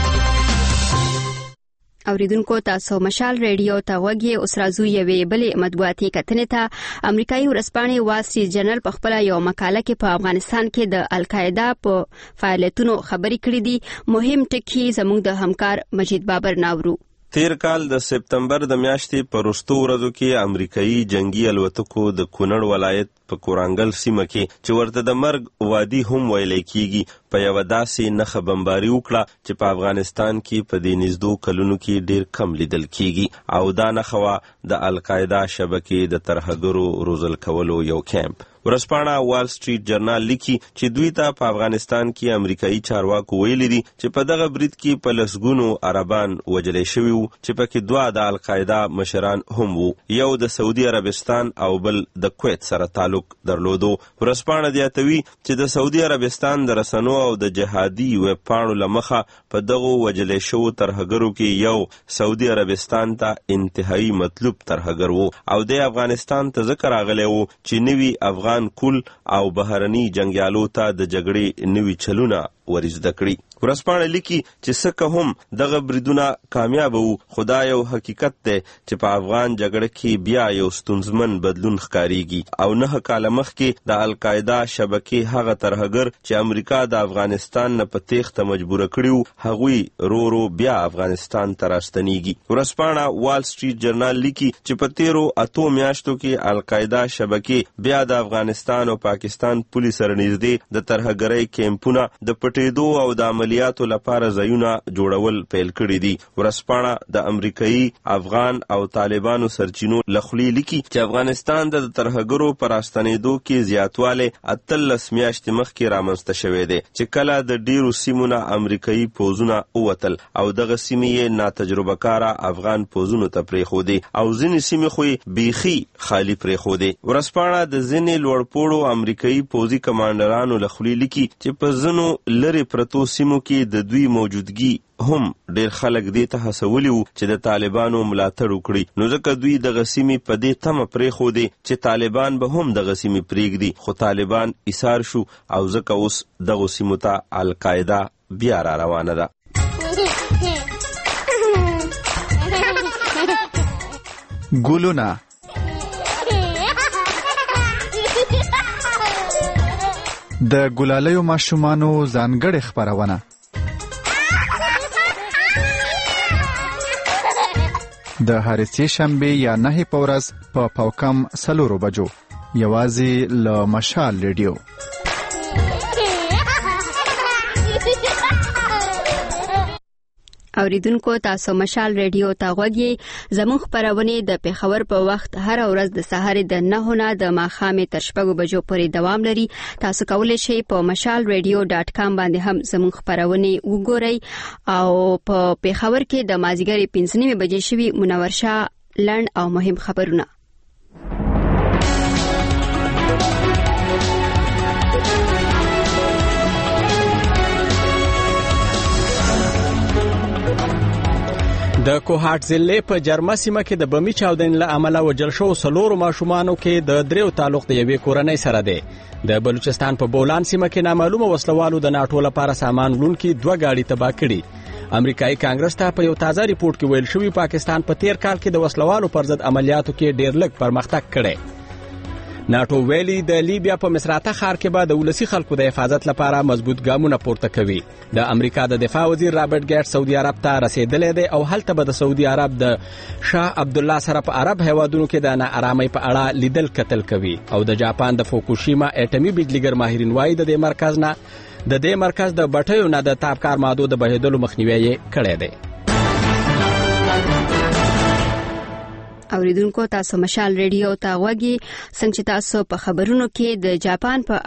Speaker 1: اوریدونکو تاسو مشال ریډیو ته غوږی. اوس راځو یوې بلې مطبوعاتي کتنې ته. امریکایي ورځپاڼې وال سټریټ جرنل په خپله یو مقاله کې په افغانستان کې د القاعده په فعالیتونو خبرې کړې دي. مهم ټکي زموږ د همکار مجید بابر ناورو.
Speaker 23: تیر کال د سپتمبر د میاشتې په وروستو ورځو کې امریکایي جنگي الوتکو د کونړ ولایت په کورانګل سیمه کې چې ورته د مرګ وادي هم ویلی کیږي په یوه داسې نښه بمباري وکړه چې په افغانستان کې په دې نږدو کلونو کې ډیر کم لیدل کیږي او دا نښه وه د القاعده شبکې د ترهګرو روزل کولو یو کیمپ. ورځپاڼه وال سټریټ جرنال لیکي چې دوی ته په افغانستان کې امریکایي چارواکو ویلي دي چې په دغه برید کې په لسګونو عربان وژلی شوي وو چې پکې دوه د القاعده مشران هم وو، یو د سعودي عربستان او بل د کویت سره تعلق درلودو. ورځپاڼه زیاتوي چې د سعودي عربستان د رسنو او د جهادي ویب پاڼو له مخه په دغو وژلی شوو ترهګرو کې یو سعودي عربستان ته انتهایی مطلوب ترهګر وو او د افغانستان ته ځکه راغلی وو چې نوي افغان کل او بهرني جنگیالو ته د جګړې نوي چلونه ورزده کړي. ورځپاڼه لیکي چې څه که هم دغه بریدونه کامیاب وو خو دا یو حقیقت دی چې په افغان جګړه کې بیا یو ستونزمن بدلون ښکاریږي او نه کاله مخکې د القاعده شبکې هغه ترهګر چې امریکا د افغانستان نه په تیښته مجبوره کړي هغوی رو رو بیا افغانستان ته راستنیږي. ورځپاڼه وال سټریټ جرنال لیکي چې په تیرو اتو میاشتو کې القاعده شبکې بیا د افغانستان او پاکستان پولیس سره نږدې د ترهګرۍ کیمپونه د پټېدو او د عملیاتو لپاره ځایونه جوړول پیل کړي دي. ورځپاڼه د امریکایي افغان او طالبانو سرچینو له خولې لیکي چې افغانستان د ترهګرو په راستنېدو کې زیاتوالی اتلس میاشتې مخکې رامنځته شوی دی چې کله د ډیرو سیمو نه امریکایي پوځونه ووتل او دغه سیمې یې ناتجربه کاره افغان پوځونو ته پرېښودې او ځینې سیمې خو یې بیخي خالي پرېښودې. ورځپاڼه د ځینې لوړپوړو امریکایي پوځي کمانډرانو له خولې لیکي چې په ځینو لرې پرتو سیمو کې د دوی موجودګي هم ډیر خلک دې ته هڅولي وو چې د طالبانو ملاتړ وکړي، نو ځکه دوی دغه سیمې په دې تمه پرېښودې چې طالبان به هم دغه سیمې پرېږدي، خو طالبان ایثار شو او ځکه اوس دغو سیمو ته القاعده بیا را روانه ده.
Speaker 20: ګلونه د ګلالیو ماشومانو ځانګړې خپرونه. د هرې سې شنبې یا نهې په ورځ په پاوکم څلورو بجو یوازې له مشال ریډیو.
Speaker 1: اوریدونکو تاسو مشال ریډیو ته غوږی. زموږ خپرونې د پېښور په وخت هر ورځ د سهار د نهو نه د ماښامې تر شپږو بجو پورې دوام لري. تاسو کولی شئ په مشال ریډیو ډاټ کام باندې هم زموږ خپرونې وګورئ او په پېښور کې د مازدیګر پنځه نیمې بجې شوي منور شاه لنډ او مهم خبرونه.
Speaker 2: د کوهاټ ضلع په جرمه سیمه کې د بمي چاودنې له امله وژل شوو څلورو ماشومانو کې د دریو تعلق د یوې کورنۍ سره دی. د بلوچستان په بولان سیمه کې نامعلومه وسلوالو د ناټو لپاره سامان وړونکي دوه گاډي تباه کړي. امریکایي کانګرس ته په یو تازه ریپورت کې ویل شوی پاکستان په تیر کال کې د وسلوالو پر ضد عملیاتو کې ډیر لږ پرمختګ کړی. ناټو ویلي د لیبیا په مصراته ښار کې به د ولسي خلکو د حفاظت لپاره مضبوط ګامونه پورته کوي. د امریکا د دفاع وزیر رابرټ ګیټس سعودي عرب ته رسیدلی دی او هلته به د سعودي عرب د شاه عبدالله سره په عرب هیوادونو کې د ناارامۍ په اړه لیدل کتل کوي. او د جاپان د فوکوشیما اټومي بجلیګر ماهرین وایي د دې مرکز نه د دې مرکز د بټیو نه د تابکار مادو د بهیدلو مخنیوی یې کړی دی.
Speaker 1: اوریدونکو تاسو مشال ریډیو ته غوږی څنګه تاسو په خبرونو کې د جاپان په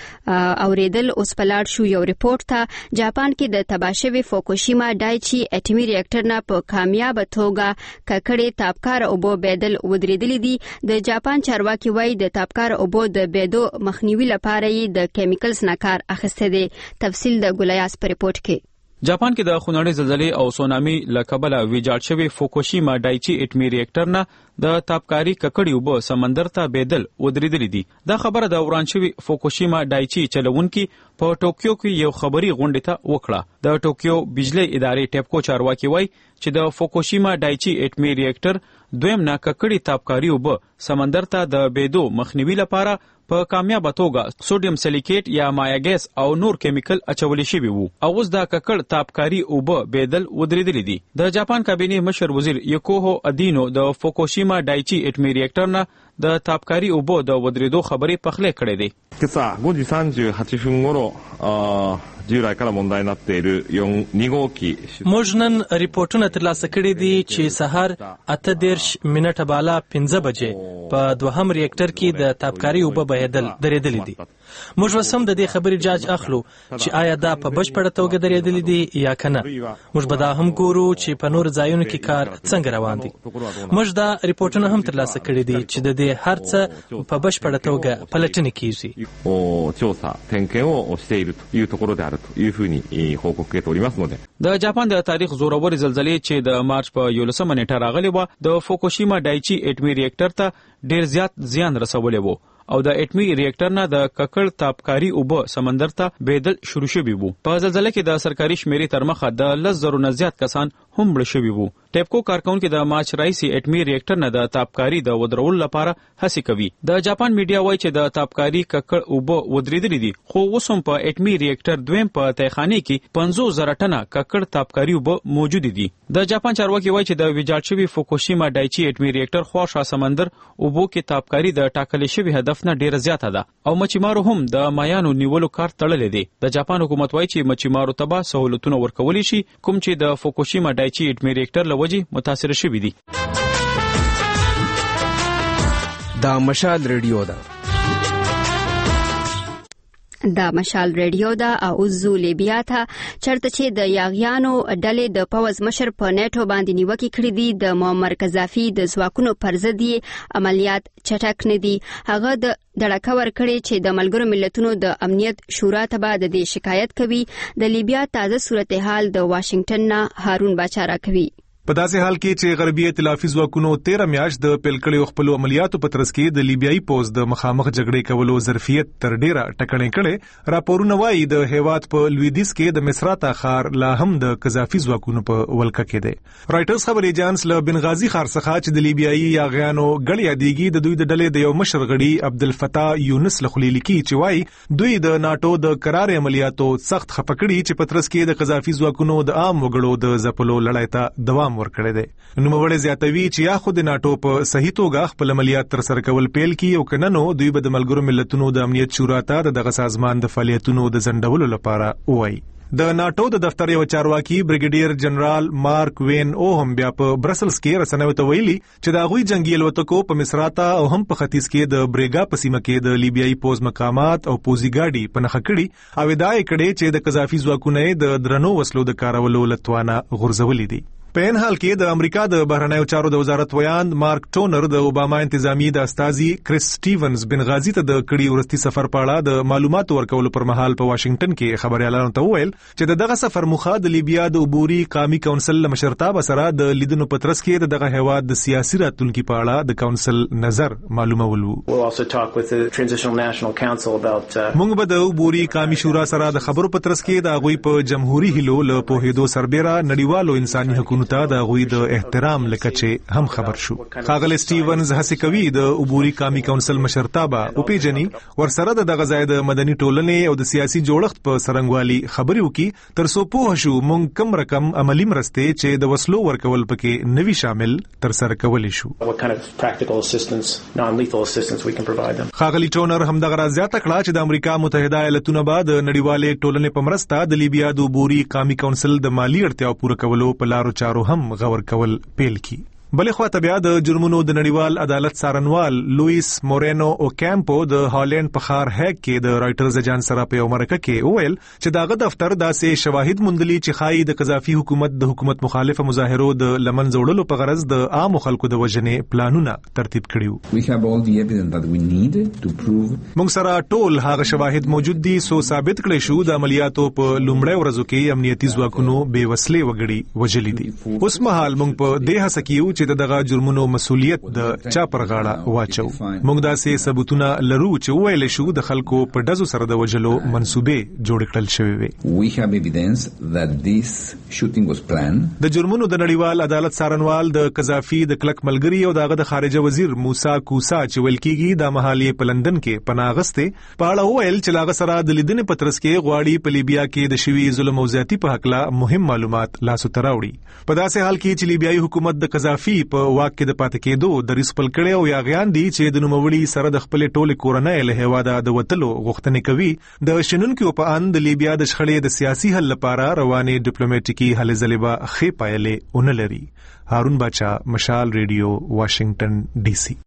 Speaker 1: اړه اوریدل اوس پلاړ شو یو ریپورت ته. جاپان کې د تباشوي فوکوشیما دایچی اټومي ریاکټر نه په کامیاب توګه ککړې تابکار اوبو بيدل ودرېدلې دي. د جاپان چارواکي وایي د تابکار اوبو د بيدو مخنیوي لپاره یې د کیمیکلز نه کار اخیسته دي. تفصیل د ګولیاس په ریپورت کې.
Speaker 11: جاپان کې د خونړۍ زلزلې او سونامي له کبله ویجاړ شوی فوکوشیما دایچی اټومي ریاکټر نه د تابکاری ککړې اوبه سمندر ته بيدل ودرېدلې دي. دا خبره د وران شوی فوکوشیما دایچی چلوونکي په ټوکیو کې یو خبري غونډه ته وکړه. د ټوکیو بجلی ادارې ټیپکو چارواکي وایي چې د فوکوشیما دایچی اټومي ریاکټر دویم نه ککړې تابکاری اوبه سمندر ته د بيدو مخنیوي لپاره په کامیابه توګه سوډیم سلیکیټ یا مایا ګیس او نور کیمیکل اچولې شوی وو او اوس دا ککړ تابکاری اوبه بيدل ودرېدلې دي. د جاپان کابینه مشر وزیر یوکوهو ادینو د فوکوشیما دایچی اټومي ریاکټر نه د تابکاری اوبو د ودرېدو خبرې پخله کړې دي.
Speaker 6: 今朝ごじさんじゅうはっぷん頃従来から問題になっているに号機
Speaker 22: موږ نن ریپورتونه ترلاسه کړي دي چې سهار اته دیرش منټه بالا پنځه بجې په دوهم ریاکټر کې د تابکاری اوبه بهیدل درېدلې دي. موږ وسم د دې خبرې جاج اخلو چې آیا دا په بشپړه توګه درېدلې دي یا کنه. موږ به دا هم ګورو چې په نور ځایونو کې کار څنګه روان دي. موږ دا ریپورتونه هم ترلاسه کړي دي چې د دې هر څه په بشپړه توګه پلټنه کیږي.
Speaker 6: 調査点検をしているというところであるというふうに報告受けておりますので。
Speaker 11: د جاپان د تاریخ زورور زلزلې چې د مارچ په یولسمه نیټه راغلې و د فوکوشیما دایچی اټومي ریاکټر ته ډیر زیات زیان رسولی و او د اټومي ریاکټر نه د ککړ تابکاری اوبه سمندر ته بيدل شروع شوی وو. په زلزلې کې د سرکاري شمیرې تر مخه د لس زرو نه زیات کسان هم مړ شوي وو. ټیپکو کارکونکو د مارچ راهیسې اټومي ریاکټر نه د تابکاری د ودرول لپاره هڅه کوي. د جاپان میډیا وایي چې د تابکاری ککړ اوبه ودرېدلې دي خو اوس هم په اټومي ریاکټر دویم په تیخانه کې پنځوس زره ټنه ککړ تابکاری اوبه موجود دي. د جاپان چارواکي وایي چې د ویجاړ شوی فوکوشیما دایچی اټومي ریاکټر خواشه سمندر اوبو کې تابکاری د ټاکلې شوی هدف نه ډیره زیاته ده او مچیمارو هم د مایانو نیولو کار تړلې دي. د جاپان حکومت وایي چې مچیمارو ته به سہولتونه ورکولی شي کوم چې د فوکوشیما دایچی اټومي ریاکټر لوجي متاثر شوي دي.
Speaker 24: دا مشال ریډیو ده.
Speaker 1: دا مشال ریډیو دا او زو لیبیا ته چرته چې د یاغیانو ډلې د پوز مشر په نیټو باندې نیوکه کړې دي د معمر قذافي د ځواکونو پر ضد عملیات چټک نه دي. هغه د دړکه ورکړي چې د ملګرو ملتونو د امنیت شورا ته به د دې شکایت کوي. د لیبیا تازه صورتحال د واشنگټن نه هارون باچا را کوي.
Speaker 25: په داسې حال کې چې غربي ائتلافي ځواکونو تیره میاشت د پیل کړیو خپلو عملیاتو په ترڅ کې د لیبیایي پوز د مخامخ جګړې کولو ظرفیت تر ډیره ټکنۍ کړي. راپورونه وایي د هیواد په لویدیځ کې د مصراته ښار لا هم د قذافي ځواکونو په ولکه کې دی. رائټرز خبري ایجنس له بنغازي ښار څخه چې د لیبیایي یاغیانو ګړې یادېږي د دوی د ډلې د یو مشر غړي عبدالفتاح یونس له خولې لیکي چې وایي دوی د ناټو د قرار عملیاتو سخت خفه کړي چې په ترڅ کې د قذافي ځواکونو د عام وګړو د ځپلو لړۍ ته دوام ورکړی دی. نو موږ زیاتوي چې یا خو د ناټو په صحیح توګه خپل عملیات تر سره کول پیل کی او کنه نو دوی به د ملګرو ملتونو د امنیت شورا ته دغه سازمان د فعالیتونو د ځنډولو لپاره وایي. د ناټو د دفتر یو چارواکي بریګیډیر جنرال مارک وین او هم بیا په برسلز کې رسنیو ته ویلي چې د هغوی جنگي الوتکو په مصراته او هم په ختیځ کې د بریګا په سیمه کې د لیبیایي پوز مقامات او پوزي ګاډي په نښه کړي او ادعا یې کړې چې د قذافي ځواکونه د درنو وسلو د کارولو لتوانه غورځولې دي. په ان حال کې د امریکا د بهرنیو چارو د وزارت ویاند مارک ټونر د اوباما انتظامی د استازي کریس سټیونز بنغازي ته د کړي ورستي سفر په اړه د معلوماتو ورکولو پر مهال په واشنگټن کې خبريالانو ته وویل چې دغه سفر مخه د لیبیا د عبوري قومي کونسل مشرتابه سره د لیدنو پترس کې دغه هیواد د سیاسي راتلونکي په اړه د کونسل نظر معلومولو. موږ به د عبوري قومي شورا سره د خبرو پترس کې د غوي په جمهوریت هیلو له پوهېدو سربېره نړیوالو انساني حقوقو ته د غوي د احترام لکچې هم خبر شو. ښاغلی سټیونز هڅه کوي د عبوري قومي کونسل مشرتابه او پیجنی ورسره د دغه ځای د مدني ټولنې او د سیاسي جوړښت په سرنګوالي خبرې وکړي تر څو پوه شو موږ کم رقم عملی مرستې چې د وسلو ورکول پکې نوي شامل تر سره کولی شو. ښاغلی ټونر هم دغه زیاته کړه چې د امریکا متحده ایالاتونو به د نړیوالې ټولنې په مرسته د لیبیا د عبوري قومي کونسل د مالی اړتیاو پوره کولو په لارو چارو هم غور کول پیل کی. بلې خواته بیا د جرمونو د نړیوال عدالت څارنوال لوئیس مورینو او کیمپو د هالند په ښار هیګ کې د رائټرز اجانس سره په یو مرکه کې وویل چې دغه دفتر داسې شواهد موندلي چې ښایي د قذافي حکومت د حکومت مخالفه مظاهرو د لمن زوړلو په غرض د عامو خلکو د وژنې پلانونه ترتیب کړیو. موږ سره ټول هغه شواهد موجود دي سو ثابت کړی شو د عملیاتو په لومړی ورځو کې امنیتي ځواکونو بې وسلې وګړي وژلي دي. اوس مهال موږ په دې هڅه کې چې دغه جرمونو مسؤلیت د چا پر غاړه واچو. موږ داسې ثبوتونه لرو چې ویل شو د خلکو په ډزو سره د وجلو منسوبې جوړ کړل شوې وي. د جرمونو د نړیوال عدالت څارنوال د قذافي د کلک ملګری او دغه د خارجه وزیر موسی کوسا چې ویل کیږي د محلي په لندن کې پناهغسته په اړه ویل چې لاغه سره د لیدنې پترس کې غواړي په لیبیا کې د شوی ظلم او زیاتی په حق لا مهم معلومات لاسو تراوړي. په داسې حال کې چې لیبیایي حکومت د قذافي په واک کې د پاتې کېدو د ریسپل کړي او یاغیان دي چې د نوموړي سره د خپل ټوله کورنۍ له هواده د وټلو غوښتنې کوي. د شنونکو په ان د لیبیا د شخړې د سیاسي حل لپاره رواني ډیپلوماټیکي هلې ځلې به خې پایلې اونلري. هارون باچا، مشال ریډیو، واشنگټن ډي سي.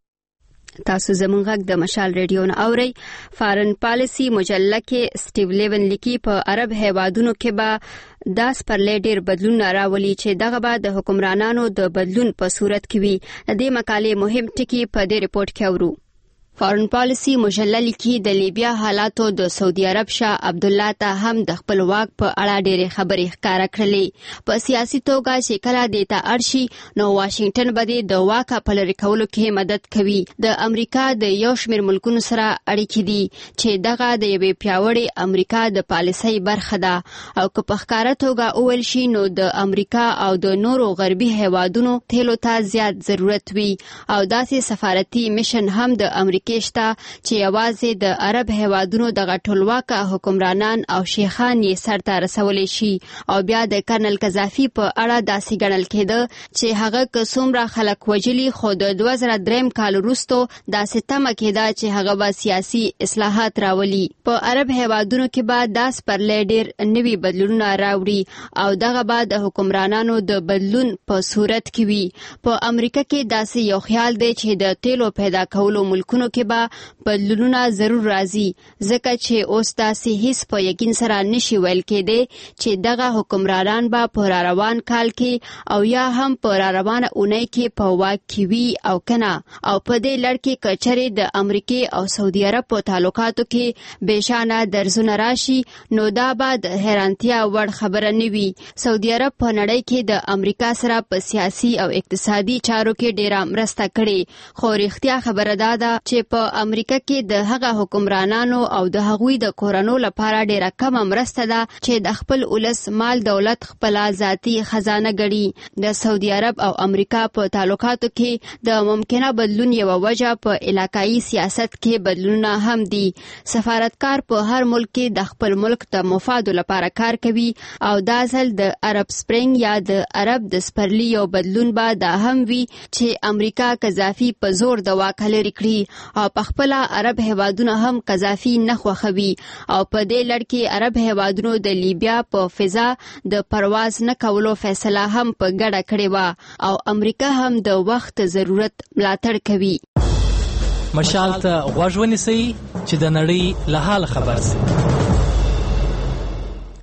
Speaker 1: تاسو زموږ غږ د مشال ریډیو نه اورئ. فارن پالیسی مجله کې سټیو لیون لیکي په عرب هیوادونو کې به داس پر لیډر بدلون راولي چې دغه به د حکمرانانو د بدلون په صورت کې وي. د دې مقالې مهم ټکي په دې ریپورت کې اورو. فارن پالیسی مجله لیکي د لیبیا حالاتو د سعودي عرب شاه عبد الله ته هم د خپل واک په اړه ډېرې خبرې ښکارا کړلې. په سیاسي توګه چې کله دیتا ارشي نو واشنگټن به د واک په لری کولو کې مدد کوي. د امریکا د یو شمېر ملکونو سره اړیکې دي چې دغه د یوې پیاوړې امریکا د پالیسۍ برخه ده او که په ښکارا توګه اول شي نو د امریکا او د نورو غربي هیوادونو تیلو ته زیات ضرورت وي او داسې سفارتي میشن هم د امریکا شته چې یوازې د عرب هیوادونو د ټولواکه حکمرانان او شیخان یې سرته رسولی شي. او بیا د کرنل قذافي په اړه داسې ګڼل کېده چې هغه که څومره خلک وژلي خو د دوه زره دریم کال وروسته داسې تمه کېده چې هغه به سیاسي اصلاحات راولي. په عرب هیوادونو کې به داس پر لیډر نوي بدلونونه راوړي او دغه به د حکمرانانو د بدلون په صورت کې وي. په امریکا کې داسې یو خیال دی چې د تیلو پیدا کولو ملکونو کې به بدلونونه ضرور راځي ځکه چې اوس داسې هیڅ په یقین سره نشي ویل کېدی چې دغه حکمرانان به په راروان کال کې او یا هم په راروانه اونۍ کې په واک کې وي او کنه. او په دې لړ کې کچرې د امریکا او سعودي عرب په تعلقاتو کې بېشانه درزونه راشي نو دا به د حیرانتیا وړ خبره نه وي. سعودي عرب په نړۍ کې د امریکا سره په سیاسي او اقتصادي چارو کې ډېره مرسته کړې خو رښتیا خبره ده چې په امریکا کې د هغه حکمرانانو او د هغوی د کورونو لپاره ډیره کم مرسته ده چې د خپل ولس مال دولت خپل ذاتي خزانه ګړي. د سعودي عرب او امریکا په تعلقاتو کې د ممکنه بدلون یو وجه په علاقايي سیاست کې بدلونونه هم دي. سفارتکار په هر ملک کې د خپل ملک د مفادو لپاره کار کوي او دا ځل د عرب سپرینګ یا د عرب د سپرلی یو بدلون به دا هم وي چې امریکا قذافي په زور د واک لري کړی او په خپل عرب هیوادونو هم قذافي نه خوښوي او په دې لړ کې عرب هیوادونو د لیبیا په فضا د پرواز نه کولو فیصله هم په ګډه کړې و او امریکا هم د وخت ضرورت ملاتړ کوي.
Speaker 22: مشال ته غوږ ونیسئ چې د نړۍ له حال خبر شئ.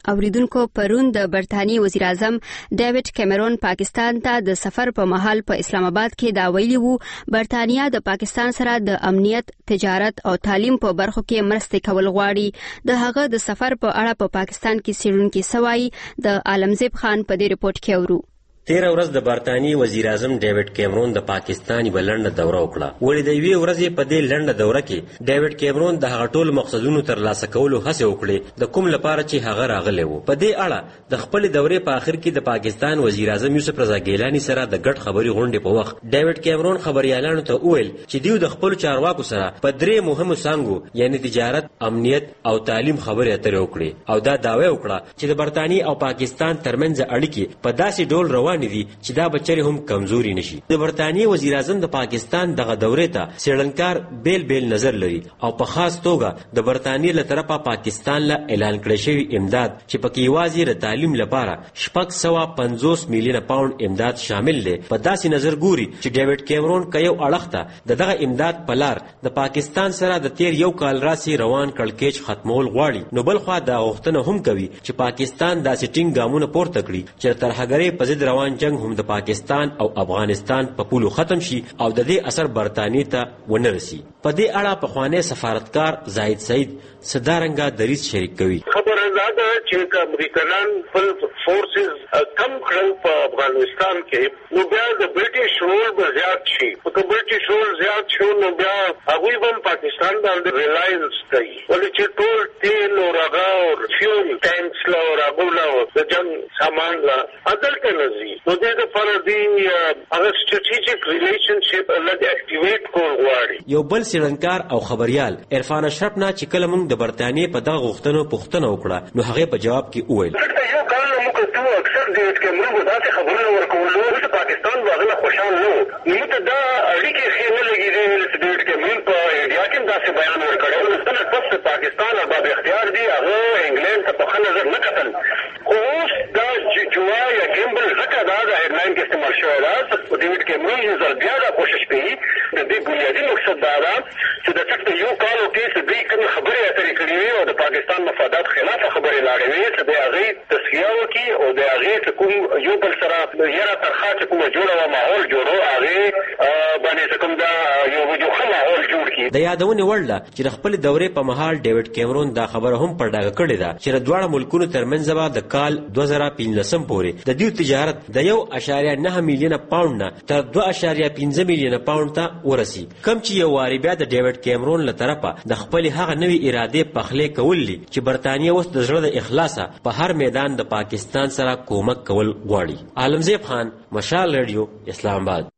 Speaker 1: اوریدونکو پرون د برتانی وزیر اعظم ډیوډ کیمرون پاکستان ته د سفر په مهال په اسلام آباد کې دا ویلي وو برتانیا د پاکستان سره د امنیت، تجارت او تعلیم په برخو کې مرستې کول غواړي. د هغه د سفر په اړه په پاکستان کې څېړونکي سوای د عالمزیب خان په دې ریپورت کې اورو.
Speaker 3: تیره ورځ د برتانی وزیر اعظم ډیوډ کیمرون د پاکستان یوه لنډه دوره وکړه. ولې د یوې ورځې په دې لنډه دوره کې ډیوډ کیمرون د هغه ټولو مقصدونو ترلاسه کولو هڅې وکړې د کوم لپاره چې هغه راغلی و. په دې اړه د خپلې دورې په آخر کې د پاکستان وزیر اعظم یوسف رضا ګیلاني سره د ګډ خبري غونډې په وخت ډیوډ کیمرون خبریالانو ته وویل چې دوی د خپلو چارواکو سره په درې مهمو څانګو یعنې تجارت، امنیت او تعلیم خبرې اترې وکړې او دا دعوه وکړه چې د برتانی او پاکستان ترمنځ اړیکې په داسې ډول روان دي چې دا بچری هم کمزوري نشي. د برتانی وزیر اعظم د پاکستان دغه دورې ته څېړنکار بیل بیل نظر لري او په خاص توګه د برتانی له طرفه پاکستان له اعلان کړی شوی امداد چې پکې یوازې د تعلیم لپاره شپږ سوه پنځوس میلیونه پاونډ امداد شامل دی په داسې نظر ګوري چې ډیوډ کیمرون که یو اړخ ته د دغه امداد په لار د پاکستان سره د تیر یو کال راسې روان کړکېچ ختمول غواړي، نو بلخوا دا غوښتنه هم کوي چې پاکستان داسې ټینګ ګامونه پورته کړي چې د ترهګرۍ په ضد روان جنګ هم د پاکستان او افغانستان په پولو ختم شي او د دې اثر برتانی ته ونه رسي. په دې اړه پخوانی سفارتکار زاهد سعید صدارنګه دریځ شریک کوي.
Speaker 21: خبره دا ده چې امریکایان خپل فورسز کم کړل په افغانستان کې، نو بیا د برټش رول به زیات شي. که برټش رول زیات شو نو بیا هغوی به پاکستان باندې ریلاینس کوي، ولې چې ټول تیل او هغه او فیول ټینکس لا او هغه لا د جنګ سامان لا عدالت نه ځي. نو دې دپاره دوی هغه سټریټیجیک ریلیشنشپ لږ اکټیویټ کول غواړي.
Speaker 3: یو بل څېړنکار او خبریال عرفان اشرف نه چې کله موږ د برتانیې په دغه غوښتنو پوښتنه وکړه نو هغې په جواب کې وویل
Speaker 21: یو کال نه موږ کتو اکثر ډیوډ کیمرون به داسې خبرونه ورکولو چې پاکستان به هغه نه خوشحال نه و. موږ ته دا اړیکې ښې نه لګېدې چې ډیوډ کیمرون په انډیا کې هم داسې بیان ورکړی و. دله پس پاکستان ارباب اختیار دي هغه انګلینډ ته په ښه نظر نه کتل. خو اوس دا جوا یا کیمبل ځکه دا د هیډلاین کې استعمال شوی ده. ډیوډ کیمرون یو ځل بیا دا کوشش کوي د دې بنیادي مقصد دا ده چې د ټک یو کالو کې چې دوی کومې خبرې اترې کړې وي او د پاکستان مفادات خلافه خبرې لاړې وي چې د هغې تصفیه وکړي او د هغې چې کوم یو بل سره یره ترخه چې کومه جوړه وه ماحول جوړو هغې باندې چې کوم دا یو یو ښه ماحول جوړ کړي.
Speaker 3: د یادونې وړ ده چې د خپلې دورې په مهال ډیوډ کیمرون دا خبره هم پر ډاګه کړې ده چې د دواړه ملکونو ترمنځ به د کال دوه زره پنځلسم پورې د دوی تجارت د یو اشاریه نه میلیونه پاونډ نه تر دوه اشاریه پنځه میلیونه پاونډ ته ورسي، کوم چې یو وارې بیا د ډیوډ کیمرون له طرفه د خپلې هغه نوې ارادې پخلی کول دي چې برتانیه اوس د زړه د اخلاصه په هر میدان د پاکستان سره کومک کول غواړي. عالمزیب خان، مشال ریډیو، اسلام آباد.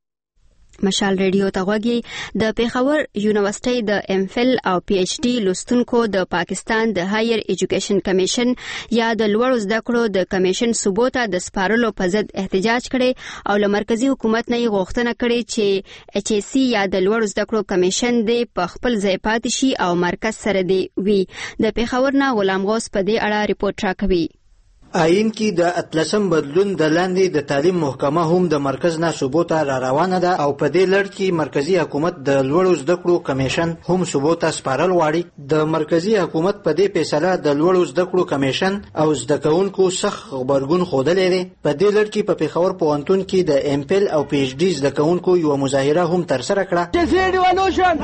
Speaker 1: مشال ریډیو ته غوږی. د پیښور یونیورسيټي د ام فل او پی ایچ ډي لوستونکو د پاکستان د هایر ایجوکیشن کمیشن یا د لوړو زده کړو د کمیشن صوبو ته د سپارلو په ضد احتجاج کړي او له مرکزی حکومت نه غوښتنه کړې چې ایچ ای سی یا د لوړو زده کړو کمیشن د په خپل ځای پاتې شي او مرکز سره دی وي. د پیښور نه غلام غوث په دې اړه ریپورت راکوي.
Speaker 5: آئین کې د اتلسم بدلون د لاندې د تعلیم محکمه هم د مرکز نه صوبو ته را روانه ده او په دې لړ کې مرکزی حکومت د لوړو زده کړو کمیشن هم صوبو ته سپارل غواړي. د مرکزی حکومت په دې فیصله د لوړو زده کړو کمیشن او زده کوونکو سخت غبرګون ښودلی دی. په دې لړ کې په پیښور پوهنتون کې د ام فل او پی ایچ ډي زده کوونکو یوه مظاهره هم ترسره کړه.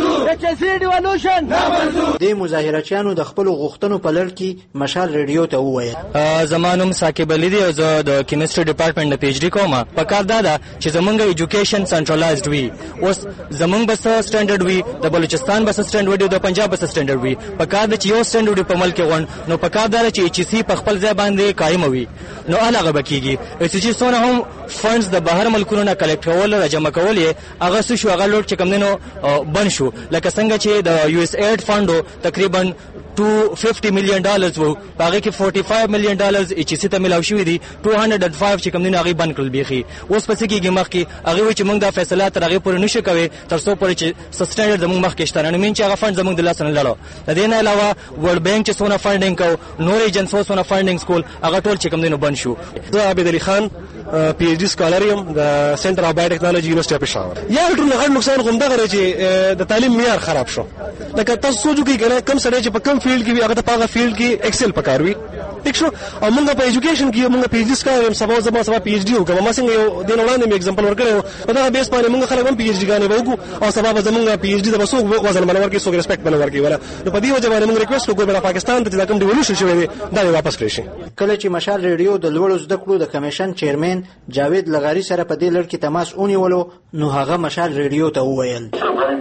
Speaker 5: دې مظاهرچیانو د خپلو غوښتنو په لړ کې مشال ریډیو ته وویل
Speaker 7: زمانوم ساکب علي دی او زه د کیمستري ډپارټمنټ د پی ایچ ډي کوم. په کار دا ده چې زمونږ ایجوکیشن سنټرلایزډ وي. اوس زمونږ بس سټانډرډ وي، د بلوچستان بس سټانډرډ وي، د پنجاب بس سټانډرډ وي. په کار ده چې یو سټانډرډ په ملک غون نو په کار دا چې ایچ ای سی په خپل ځای باندې قائم وي نو هغه بکیږي. ایچ ای سی څونه هم فندز د بهر ملکونو نه کلیکټ کول را جمع کول یې هغه څه شو هغه لوټ چې کوم دینو بن شو. لکه څنګه چې د یو اس ایډ فندو تقریبا two hundred fifty million dollars وو، هغه کې forty-five million dollars ایچ ای سی ته ملاو شوی دي. two hundred five چې کوم دین هغه بند کړل بیخي. اوس پسې کېږي مخ کې هغه وی چې موږ دا فیصله تر هغه پورې نشو کوي تر څو پورې چې سسټینډ زموږ مخ کې شته. نو مين چې هغه فند زموږ د لاس نه لاړو. د دې نه علاوه ورلد بانک چې څونه فندینګ کو، نور ایجنسو څونه فندینګ سکول هغه ټول چې کوم دینو بند شو.
Speaker 9: زه عبد علي خان پی ایچ ډي سکالر یم د سنټر اف بایو ټیکنالوژي یونیورسيټي پېښور. یا ټول غږ نقصان کوم دغه چې د تعلیم معیار خراب شو. لکه تاسو سوچو کې کنه کم سړی چې په کم فیلډ کې وي هغه په هغه فیلډ کې ایکسل پکار وي ٹھیک شو او موږ په ایجوکیشن کې موږ پی ایچ ډی سکو سبا زما سبا پی ایچ ډی وکړم ما څنګه یو دین وړاندې مې اگزامپل ورکړم دا بیس باندې موږ خلک هم پی ایچ ډی غانې وګو او سبا زموږ پی ایچ ډی د وسو وزن منور کې سو ریسپیکټ منور کې ولا نو په دې وجه باندې موږ ریکوست کوو ګورنمنت پاکستان ته چې کوم ډیولوشن شوی دی دا واپس کړی شي.
Speaker 5: کله چې مشال ریډیو د لوړو زده کړو د کمیشن چیرمن جاوید لغاری سره په دې لړ کې تماس ونیولو نو هغه مشال ریډیو ته وویل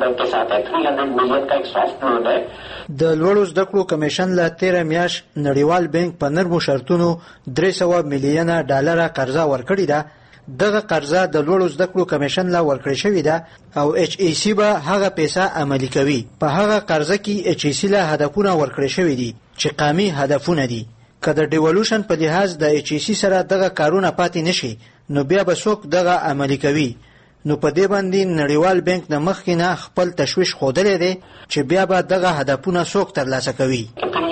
Speaker 5: د لوړو زده کړو کمیشن له تیره میاشت نړیوال بانک په نرمو شرطونو درې سوه میلیونه ډالر قرضه ورکړې ده. دغه قرضه د لوړو زده کړو کمیشن له ورکړې شوې ده او ایچ ای سی به هغه پیسې عملي کوي. په هغه قرضه کې ایچ ای سی له هدفونه ورکړې شوې دي چې قامي هدفونه دي. که د ډیولوشن په لحاظ د ایچ ای سی سره دغه کارونه پاتې نشي نو بیا به څوک دغه عملي کوي. نو په دې باندې نړیوال بانک د مخکې نه خپل تشویش ښودلی دی چې بیا به دغه هدفونه څوک ترلاسه کوي.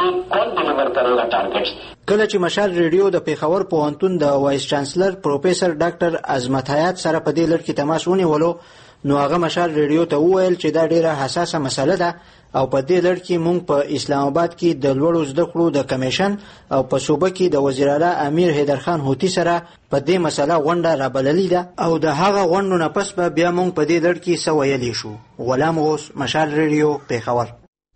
Speaker 5: کله چې مشال ریډیو د پیښور پوهنتون د وایس چانسلر پروفیسر ډاکټر عظمت حیات سره په دې لړ کې تماس ونیولو نو هغه مشال ریډیو ته وویل چې دا ډیره حساسه مسله ده او په دې لړ کې مونږ په اسلام آباد کې د لوړو زده کړو د کمیشن او په صوبه کې د وزیر اعلی امیر حیدرخان هوتی سره په دې مسله غونډه رابللې ده او د هغه غونډو نه پس به بیا مونږ په دې لړ کې څه ویلی شو. غلام غوث، مشال ریډیو، پیښور.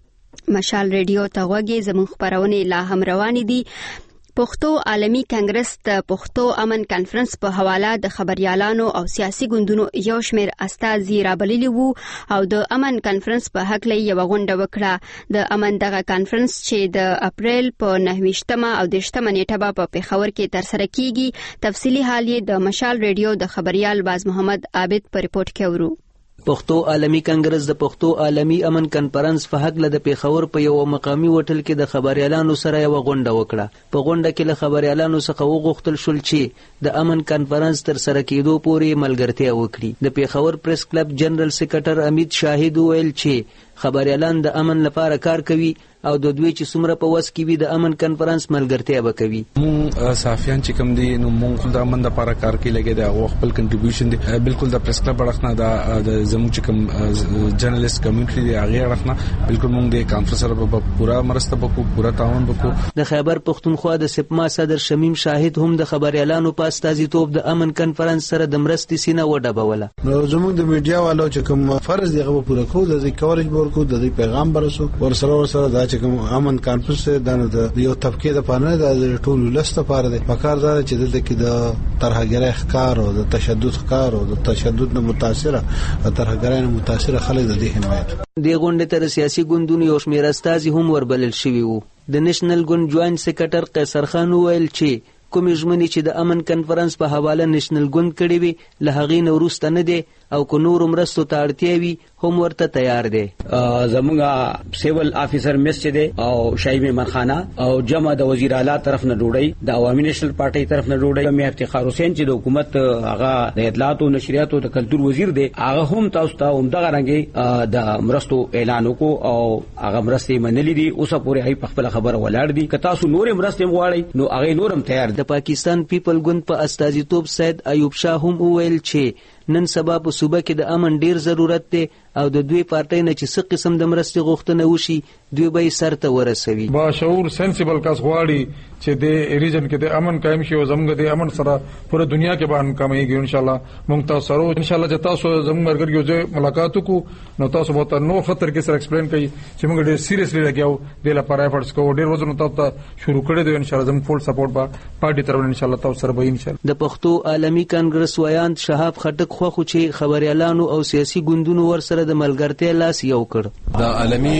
Speaker 1: مشال ریډیو ته غوږی زموږ خبرونه لا هم روانې دي. پښتو عالمي کانګرس د پښتو امن کانفرنس په حواله د خبريالانو او سیاسي ګوندونو یو شمېر استازي رابللي وو او د امن کانفرنس په حق لې یو غونډه وکړه. د امن دغه کانفرنس چې د اپریل په نهویشتمه او دشتمه نیټه په پیښور کې ترسره کیږي تفصيلي حال یې د مشال ریډیو د خبريال باز محمد عابد په ریپورت کې ورو.
Speaker 8: پښتو عالمي کانګرس د پښتو عالمي امن کانفرنس په حق له د پیښور په یو مقامي هوټل کې د خبريالانو سره یو غونډه وکړه. په غونډه کې له خبريالانو څخه وغوښتل شول چې د امن کانفرنس تر سره کېدو پورې ملګرتیا وکړي. د پیښور پریس کلب جنرال سیکریټر امید شاهد ویل چې خبريالان د امن لپاره کار کوي او د دوی چې څومره په وس کې وي د امن کانفرنس ملګرتیا وکوي.
Speaker 10: مونږ صحافیان چې کوم دي نو مونږ د امن لپاره کار کوي لګي دا خپل کنټریبیوشن دی بالکل د پریس کلب اړخنه د زموږ چې کوم جرنالست کمیونټي دی هغه اړخنه بالکل مونږ د کانفرنس سره په پورا مرسته وکړو پورا تعاون وکړو.
Speaker 8: د خیبر پختونخوا د سپما صدر شمیم شاهد هم د خبريالانو په استازیتوب د امن کانفرنس سره د مرستې سینه وډبوله.
Speaker 12: نو زموږ د میډیا والو چې کوم فرض دی هغه پوره کوو د کوریج ورکو د پیغام برسو ورسره ورسره دا چې کوم امن کانفرنس د یو طبقه د پانه د ټولو لسته پاره دی پکار دا چې دلته کې د طرحګرای ښکار او د تشدد ښکار او د تشدد نه متاثره طرحګرای نه متاثره خلک د دې حمایت.
Speaker 8: د غونډې تر سیاسي ګوندونو یو شمېر استازي هم وربلل شوي وو. د نېشنل ګوند جوائنټ سیکریټر قیصر خان ویل چې کومې ژمنې چې د امن کانفرنس په حواله نېشنل ګوند کړي وي له هغې نه وروسته نه دی او که نورو مرستو ته اړتیا وي هم ورته تیار دی.
Speaker 13: زمونږ سیول افیسر مس چې دی او شاهي مهمانخانه او جمع د وزیر اعلی طرف نه ډوډۍ د عوامي نېشنل پارټي طرف نه ډوډۍ مې افتخار حسین چې د حکومت هغه د اطلاعات او نشریات او د کلتور وزیر دی هغه هم تاسو ته همدغه رنګي د مرستو اعلان وکړو او هغه مرستې منلې دي اوسه پورې هي په خپل خبره ولاړ دي که تاسو نورې مرستې غواړئ نو هغه نورم تیار.
Speaker 8: د پاکستان پیپل ګوند په استازیتوب سید ایوب شاه هم وویل چې نن سبا په صوبه کې د امن ډیر ضرورت دی او د دوی پارټۍ نه چې څه قسم د مرستې غوښتنه وشي دوی به یې سر ته ورسوي.
Speaker 14: با شعور سنسیبل کس غواړي چې د ریجن کې د امن قائم شي او زموږ د امن سره پوره دنیا کې باندې کامیږي ان شاء الله. موږ تاسو سره ان شاء الله چې تاسو زموږ مرګ یو ملاقات وکړو نو تاسو به تاسو نو خطر کې سره ایکسپلین کوي چې موږ ډېر سیریسلی لګیاو د لپاره ایفورټس کوو ډېر وزن تاسو ته شروع کړی دی ان شاء الله زموږ فول سپورټ به پارټي طرف ان شاء الله تاسو سره به ان شاء الله.
Speaker 8: د پښتو عالمي کانګرس ویاند شهاب خټک خو خو چې خبريالانو او سیاسي ګوندونو ور سره د ملګرتیا لاس یو کړ.
Speaker 26: د عالمي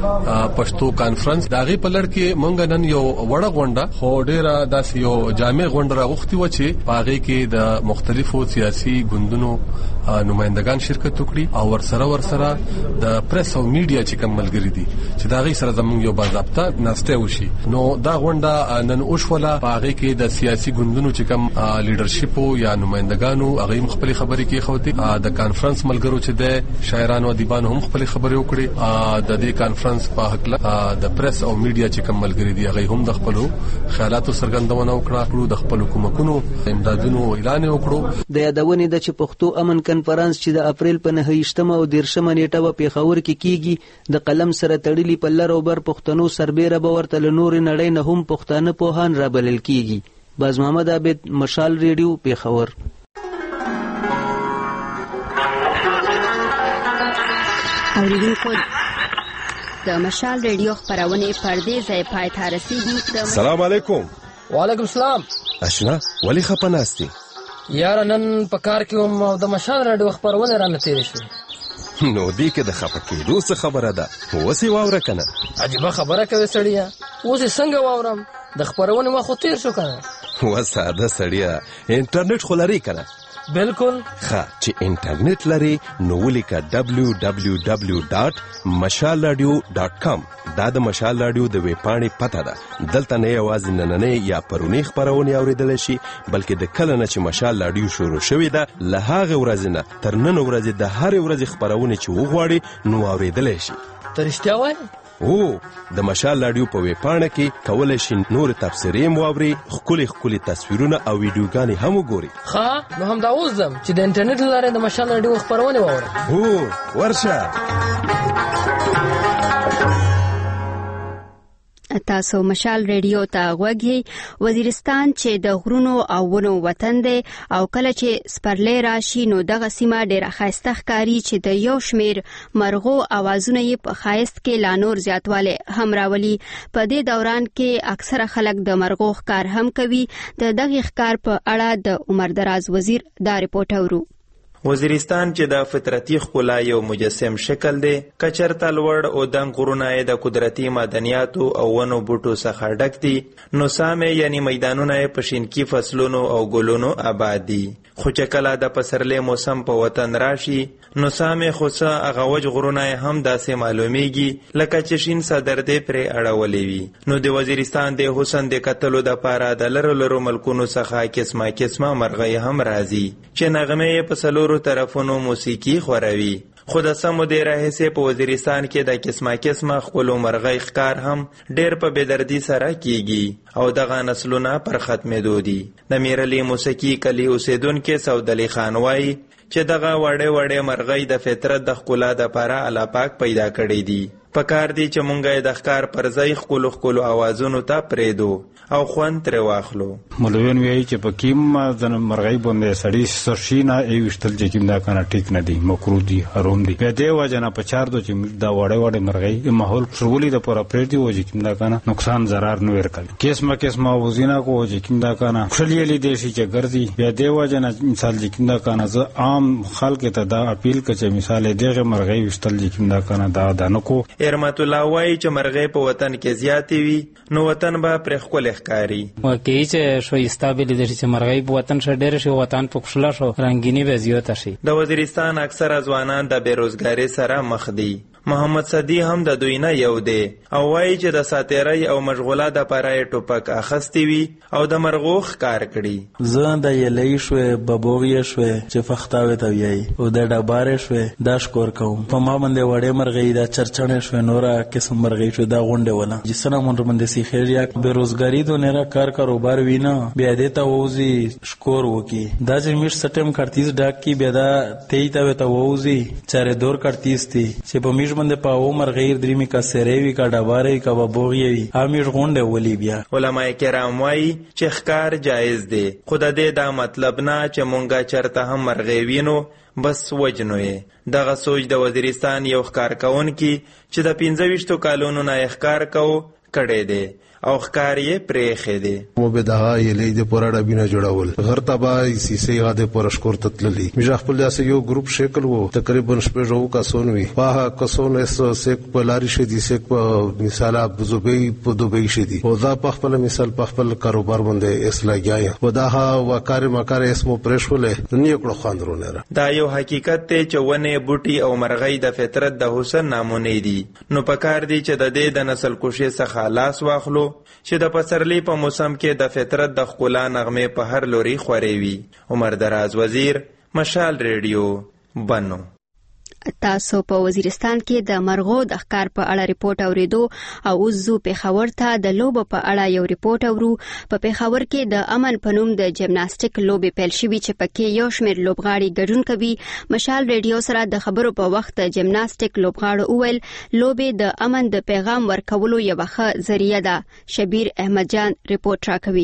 Speaker 26: پښتو کانفرنس د هغې په لړ کې موږ نن یو وړه غونډه خو ډېره داسې یو جامع غونډه راغوښتې وه چې په هغې کې د مختلفو سیاسي ګوندونو نمایندګان شرکت وکړي او ورسره ورسره د پریس او میډیا چې کوم ملګري دي چې د هغې سره زموږ یو باضابطه ناستې وشي. نو دا غونډه نن وشوله په هغې کې د سیاسي ګوندونو چې کوم لیډرشپ یا نمایندګانو هغې هم خپلې خبرې کېښودې. د کانفرنس ملګرو چې دی شاعر شاعرانو ادیبانو هم خپل خبرې وکړي. د دې کانفرنس په حق له د پریس او میډیا چې کوم ملګری دي هغه هم د خپل خیالاتو څرګندونه وکړه، د خپل حکومتونو امدادونو اعلان وکړو.
Speaker 8: د یادونې د چې پښتو امن کنفرانس چې د اپریل په نهه او دیرشمه نیټه په پیښور کې کیږي د قلم سره تړلي په لر او بر پښتنو سربېره به ورته له نورې نړۍ نه هم پښتانه پوهان رابلل کیږي. باز محمد عابد، مشال ریډیو، پیښور.
Speaker 1: اوریدونکو د مشال ریډیو خپرونې پر دې ځای پای ته رسیږي.
Speaker 4: سلام علیکم.
Speaker 15: وعلیکم السلام.
Speaker 4: اشنا ولی خپه ناستې؟
Speaker 15: یاره نن په کار کې وم او د مشال ریډیو خپرونې رانه تېرې شوې.
Speaker 4: نو دې کې د خپه کېدو څه خبره ده؟ اوس یې واوره که نه؟
Speaker 15: عجیبه خبره کوې سړیه، اوس یې څنګه واورم؟ د خپرونې وخت خو تېر شو که نه؟
Speaker 4: و ساده سړیه، انټرنیټ خو لري که نه؟
Speaker 15: بالکل.
Speaker 4: ښه چې انټرنیټ لري نو ولیکه ډبلیو ډبلیو ډبلیو ډاټ مشال راډیو ډاټ کام. دا د مشال راډیو د ویبپاڼې پته ده. دلته نه یوازې نننۍ یا پرونۍ خپرونې اورېدلی شي بلکې د کله نه چې مشال راډیو شروع شوې ده له هغې ورځې نه تر نن ورځې د هرې ورځې خپرونې چې وغواړي نو اورېدلی شي.
Speaker 15: ته رښتیا وایې؟
Speaker 4: او د مشال راډیو په ویبپاڼه کې کولی شي نور تبصرې هم واوري، ښکلي ښکلي تصویرونه او ویډیوګانې هم وګوري.
Speaker 15: ښه نو همدا اوس ځم چې د انټرنیټ له لارې د مشال راډیو خپرونې واورم.
Speaker 4: هو ورشه.
Speaker 1: تاسو مشال ریډیو ته غوږی. وزیرستان چې د غرونو او ونو وطن دی او کله چې سپرلی راشي نو دغه سیمه ډیره ښایسته ښکاري چې د یو شمیر مرغو اوازونه یې په ښایست کې لا نور زیاتوالی هم راولي. په دې دوران کې اکثره خلک د مرغو ښکار هم کوي. د دغه ښکار په اړه د عمر دراز وزیر دا رپورټ اورو.
Speaker 16: وزیرستان چې د فطرتي ښکلا یو مجسم شکل دی، کچرته لوړ او دنګ غرونه یې د قدرتي معدنیاتو او ونو بوټو څخه ډک دي، نو سامې یعنی میدانونه یې په شینکي فصلونو او ګلونو آباد دي. خو چې کله د پسرلی موسم په وطن راشي نو سامې خو څه هغه وچ غرونه یې هم داسې معلومیږي لکه چې شین څادر دې پرې اړولی وي. نو د وزیرستان د حسن د کتلو دپاره د لرو لرو ملکونو څخه قسمه قسمه مرغۍ هم راځي چې نغمې یې په څلورو طرفونو موسیقي خوروي. خو د سمو د راهیسې په وزیرستان کې د قسمه قسمه خپلو مرغۍ ښکار هم ډېر په بېدردي سره کیږي او دغه نسلونه پر ختمېدو دي. د میرلي موسیقي کلي اوسېدونکي سودلي خان وایي چې دغه وړې وړې مرغۍ د فطرت د ښکلا دپاره الله پاک پیدا کړي دي. پکار دی چې مونږ یې د ښکار پر ځای ښکلو ښکلو اوازونو ته پرېږدو او خوند ترې واخلو.
Speaker 17: مولویان وایي چې په کیم د مرغۍ باندې سړي سر شي نه ایویشتل چې کوم دا کنه ټیک نه دي، مکروه دي، حرام دي. په دې وجه نه په چار دو چې دا وړې وړې مرغۍ د ماحول سرولي د پوره پرېږدي او چې کوم دا کنه نقصان ضرر نه ورکوي. قسمه قسمه اوازونه کو چې کوم دا کنه خلیلې دي شي چې ګرځي. په دې وجه نه مثال چې کوم دا کنه زه عام خلک ته دا اپیل کوم چې مثال دغه مرغۍ وشتل چې کوم دا کنه دا د نکو.
Speaker 16: ارمت الله وایي چې مرغۍ په وطن کې زیاتې وي نو وطن به پرې ښکلی ښکاري.
Speaker 18: واقعي چې ښایسته به لیدل شي چې مرغۍ په وطن ښه ډېره شي، وطن په ښکلا شو، رنګیني به زیاته شي.
Speaker 16: د وزیرستان اکثره ځوانان د بېروزګارۍ سره مخ دي. محمد صدی هم د دوی نه یو دی او وایي چې د ساتیرۍ او مشغوله دپاره یې ټوپک اخیستی وي او د مرغو ښکار کړي.
Speaker 19: زه د یلۍ شوې، ببوغیې شوې چې فختاوې ته ویایي او د ډبارې شوې دا شکور کوم. په ما باندې وړې مرغۍ دا چرچڼې شوې، نوره قسم مرغۍ شوې دا غونډې وله جسنه مونږ باندې سیخېږي. یا بېروزګاري دونېره کار کاروبار وي نه، بیا دې ته ووځي شکور وکړي. دا چې میش سټیم کړتیز ډاک کی بیا دا تیی ته ته ووځي چارې دور کړتیز تی چې په میش باندې په عمر غیر درېمې کا سری وي کا ډبارې کا ببوغې وي همیش غونډې ولي. بیا
Speaker 16: علما کرام وایي چې ښکار جایز دی، خو د دې دا مطلب نه چې مونږه چرته هم مرغۍ وینو بس وجنو یې. دغه سوچ د وزیرستان یو ښکار کوونکي چې د پنځه ویشتو کالونو نه یې ښکار کوو کړی دی او ښکار یې پرېښی دی.
Speaker 12: و به دغه یلۍ د پوره ډبینه جوړول غر ته به سیسې هغه د پوره شکور ته تللي. موږ خپل داسې یو ګروپ شکل و تقریبا شپږ اووه کسان وي. په هغه کسانو سیک په لارې شدي، سیک په مثاله په دوبۍ په دوبۍ شدي او دا په خپل مثال په خپل کاروبار باندې اس لګیا و دا وکارې مکارې اسمو پرېښولې نه یې کړو خواندرونه.
Speaker 16: دا یو حقیقت دی چې ونې بوټي او مرغۍ د فطرت د حسن نمونې دي. نو پکار دی چې د دې د نسل کشۍ څخه لاس واخلو چې د پسرلی په موسم کې د فطرت د ښکلا نغمې په هر لوري خورې وي. عمر دراز وزیر، مشال ریډیو، بنو.
Speaker 1: تاسو په وزیرستان کې د مرغو د ښکار په اړه ریپورت اوریدو او اوس زو پېښور ته د لوبو په اړه یو ریپورت اورو. په پېښور کې د امن په نوم د جمناستیک لوبې پیل شوي چې پکې یو شمېر لوبغاړي ګډون کوي. مشال ریډیو سره د خبرو په وخت د جمناستیک لوبغاړو وویل لوبې د امن د پیغام ورکولو یوه ښه ذریعه ده. شبیر احمد جان ریپورت راکوي.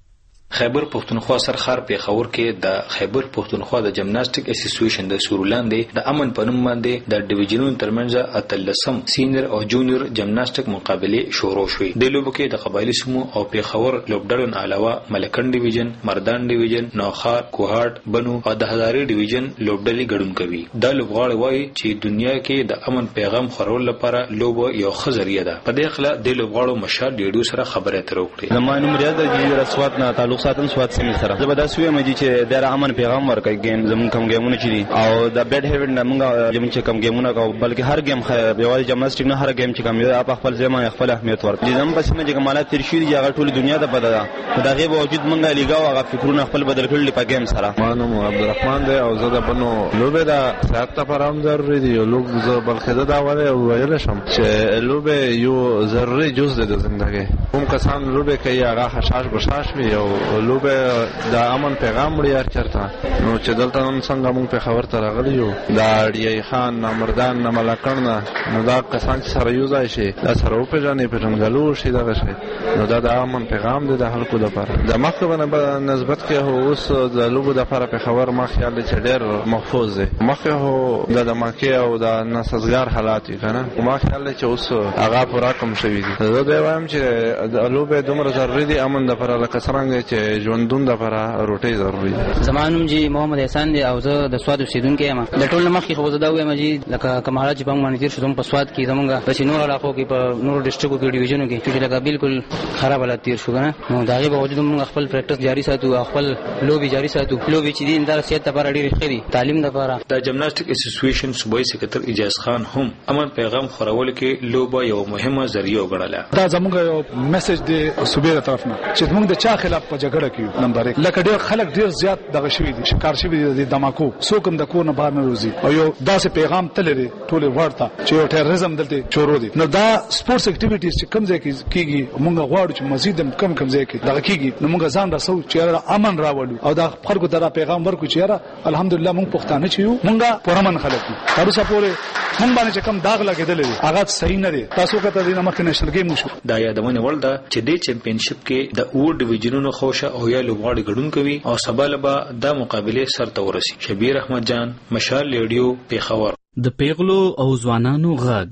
Speaker 2: خیبر پښتونخوا سرخار پېښور کې د خیبر پښتونخوا د جمناستیک اسوسییشن د سورلاندې د امن په نوم باندې د ډیویژنونو ترمنځ اتلسم سینیئر او جونیئر جمناستیک مقابلې شروع شوې. د لوبو کې د قبایلی سمو او پېښور لوبډلو علاوه ملکن ډیویژن، مردان ډیویژن، نوخار، کوهاټ، بنو او د هزارې ډیویژن لوبډلې ګډون کوي. دا لوبغاړي وایي چې دنیا کې د امن پیغام خورولو لپاره لوبه یو ښه ذریعه ده. په دې خلا د لوبغاړو مشال ډیډو سره خبرې اترې وکړې.
Speaker 6: زما نوم ریاض د جزیره اسوات نه تعلق ساتم سواد سیمه سره. زبردست وي مې چې د امن پیغام ورکړي گیم زمون کوم گیمونه چې او د بیډ هیوډ نه موږ زمون چې کوم گیمونه کو بلکې هر گیم یوازې جمناستیک نه هر گیم چې کوم یو په خپل ځای خپل اهمیت ورکړي. زمون په سیمه کې کمالات تیر شي چې هغه ټول دنیا ته بدله ده. دا غي باوجود موږ لیګاو هغه فکرونه خپل بدل کړل په گیم سره.
Speaker 11: مانو عبدالرحمن دی او زه د بنو لوبه دا صحت لپاره هم ضروري دی. یو لوب زه بلکې دا وره ویل شم چې لوبه یو ضروري جز ده د ژوندۍ. کوم کسان لوبه کوي هغه خشاش بشاش وي او لوبه د امن پیغام وړي هر چرته. نو چې دلته نن څنګه موږ په خبر ته راغلی یو دا ډی خان نامردان نه ملکن نو دا کسان چې سره یو ځای شي دا سره په ځانې په جنګلو شي دا شي نو دا د امن پیغام دی د خلکو لپاره. د مخکې په نسبت کې هو اوس د لوبو د لپاره په خبر ما خیال چې ډېر محفوظ دی. مخکې هو د دماکي او د نسزګار حالات کنه ما خیال چې اوس هغه پورا کم شوی دی. زه دا وایم چې د لوبه دومره ضروري دی امن د لپاره لکه څنګه چې ژوندون د لپاره روټي ضروري ده.
Speaker 20: زمانوم جی محمد احسان دی او زه د سواد اوسیدونکو یم. د ټول مخکې خو زه دا وایم چې لکه کماله چې په باندې تیر شوم په سواد کې زمونږ په نور علاقو کې په نور ډیسټریکټو کې ډیویژنو کې چې لکه بالکل خراب حالت تیر شو کنه. نو دا غي باوجود موږ خپل پریکټس جاری ساتو او خپل لوبي جاری ساتو. لوبي چې دین در صحت لپاره ډیر ښه دي، تعلیم لپاره.
Speaker 2: د جمناستیک اسوسییشن صوبایي سکرټر اجاز خان هم امن پیغام خورول کې لوبه یو مهمه ذریعہ وګڼله.
Speaker 23: دا زموږ یو میسج دی صوبې طرف نه چې موږ د چا خلاف په جګړه کې نمبر یک لکه ډیر خلک ډیر زیات دغه شوی دي شکار شوی دي د دماکو څوک د کور نه بهر نه روزي او یو داسې پیغام تل لري ټول ورته چې یو ټیرریزم دلته شروع دي. نو دا سپورتس اکټیویټیز چې کم ځای کې کیږي موږ غواړو چې مزید کم کم ځای کې دغه کیږي. نو موږ ځان راسو چې امن راوړو او دا خلکو ته پیغام ورکو چې یاره الحمدلله موږ پښتانه چې یو موږ پرمن خلک یو. تر اوسه پورې موږ باندې چې کم داغ لګیدل دي هغه صحیح نه دي. تاسو کته دینه مخکې نشل گیم شو.
Speaker 2: دا یادونه ولدا چې د چمپیونشپ کې د اور ډیویژنونو خوشه او یا لوبغاړي ګډون کوي او سبالبا د مقابله سرته ورسي. شبیر احمد جان مشال ریډیو پېښور.
Speaker 24: د پیغلو او ځوانانو غږ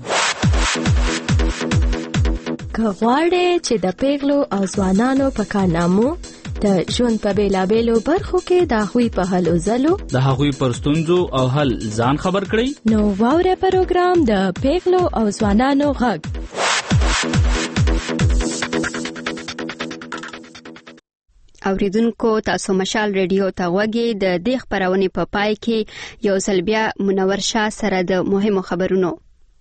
Speaker 27: کغواړي چې د پیغلو او ځوانانو په کارنامو د ژوند په بیلابېلو برخو کې د هغوی په هلو ځلو
Speaker 24: د هغوی پر ستونزو او حل ځان خبر کړئ.
Speaker 27: نو واوره پروګرام د پیغلو او ځوانانو غږ.
Speaker 1: اوریدونکو تاسو مشال ریډیو ته غوږی. د دې خبرونه په پای کې یو ځل بیا منور شاه سره د مهمو خبرونو.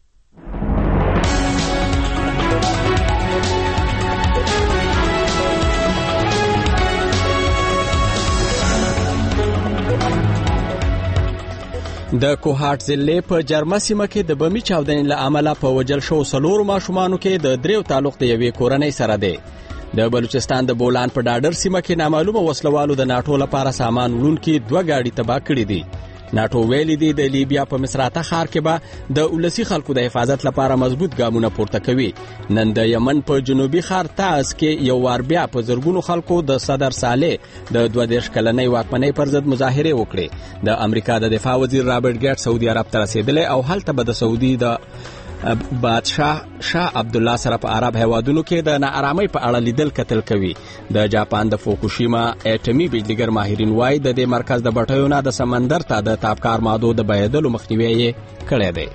Speaker 28: د کوهاټ ضلع په جرمه سیمه کې د بمي چاودنې له امله په وجل شو څلورو ماشومانو کې د دریو تعلق د یوې کورنۍ سره دی. د بلوچستان د بولان په ډاډر سیمه کې نامعلومه وسلوالو د ناټو لپاره سامان وړونکي دوه گاډي تباه کړي دي. ناټو ویلي دي د لیبیا په مصراته ښار کې به د ولسی خلکو د حفاظت لپاره مضبوط ګامونه پورته کوي. نن د یمن په جنوبي ښار تعز کې یو وار بیا په زرګونو خلکو د صدر صالح د دوه دېرش کلنۍ واکمنۍ پر ضد مظاهرې وکړې. د امریکا د دفاع وزیر رابرټ ګیټ سعودي عرب ته رسیدلی او هلته به د سعودي د بادشاه شاه عبد الله سره په عرب هیوادونو کې د ناارامۍ په اړه لیدل کتل کوي. د جاپان د فوکوشیما اټومي بجلیګر ماهرین وایي د دې مرکز د بټیو نه د سمندر ته د تابکار مادو د بهیدلو مخنیوی یې کړی دی.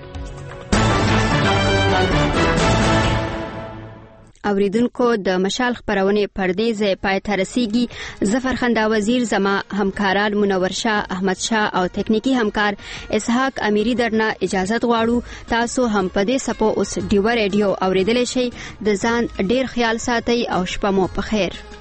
Speaker 1: اوریدونکو د مشال خبرونه پردې ځای پای ته رسیږي. ظفر خندا وزیر زما همکاران منور شاه احمد شاه او تکنیکی همکار اسحاق امیری درنه اجازت غواړو. تاسو هم په دې سپو اوس ډیو ریډیو اوریدل شئ. د ځان ډیر خیال ساتئ او شپه مو په خیر.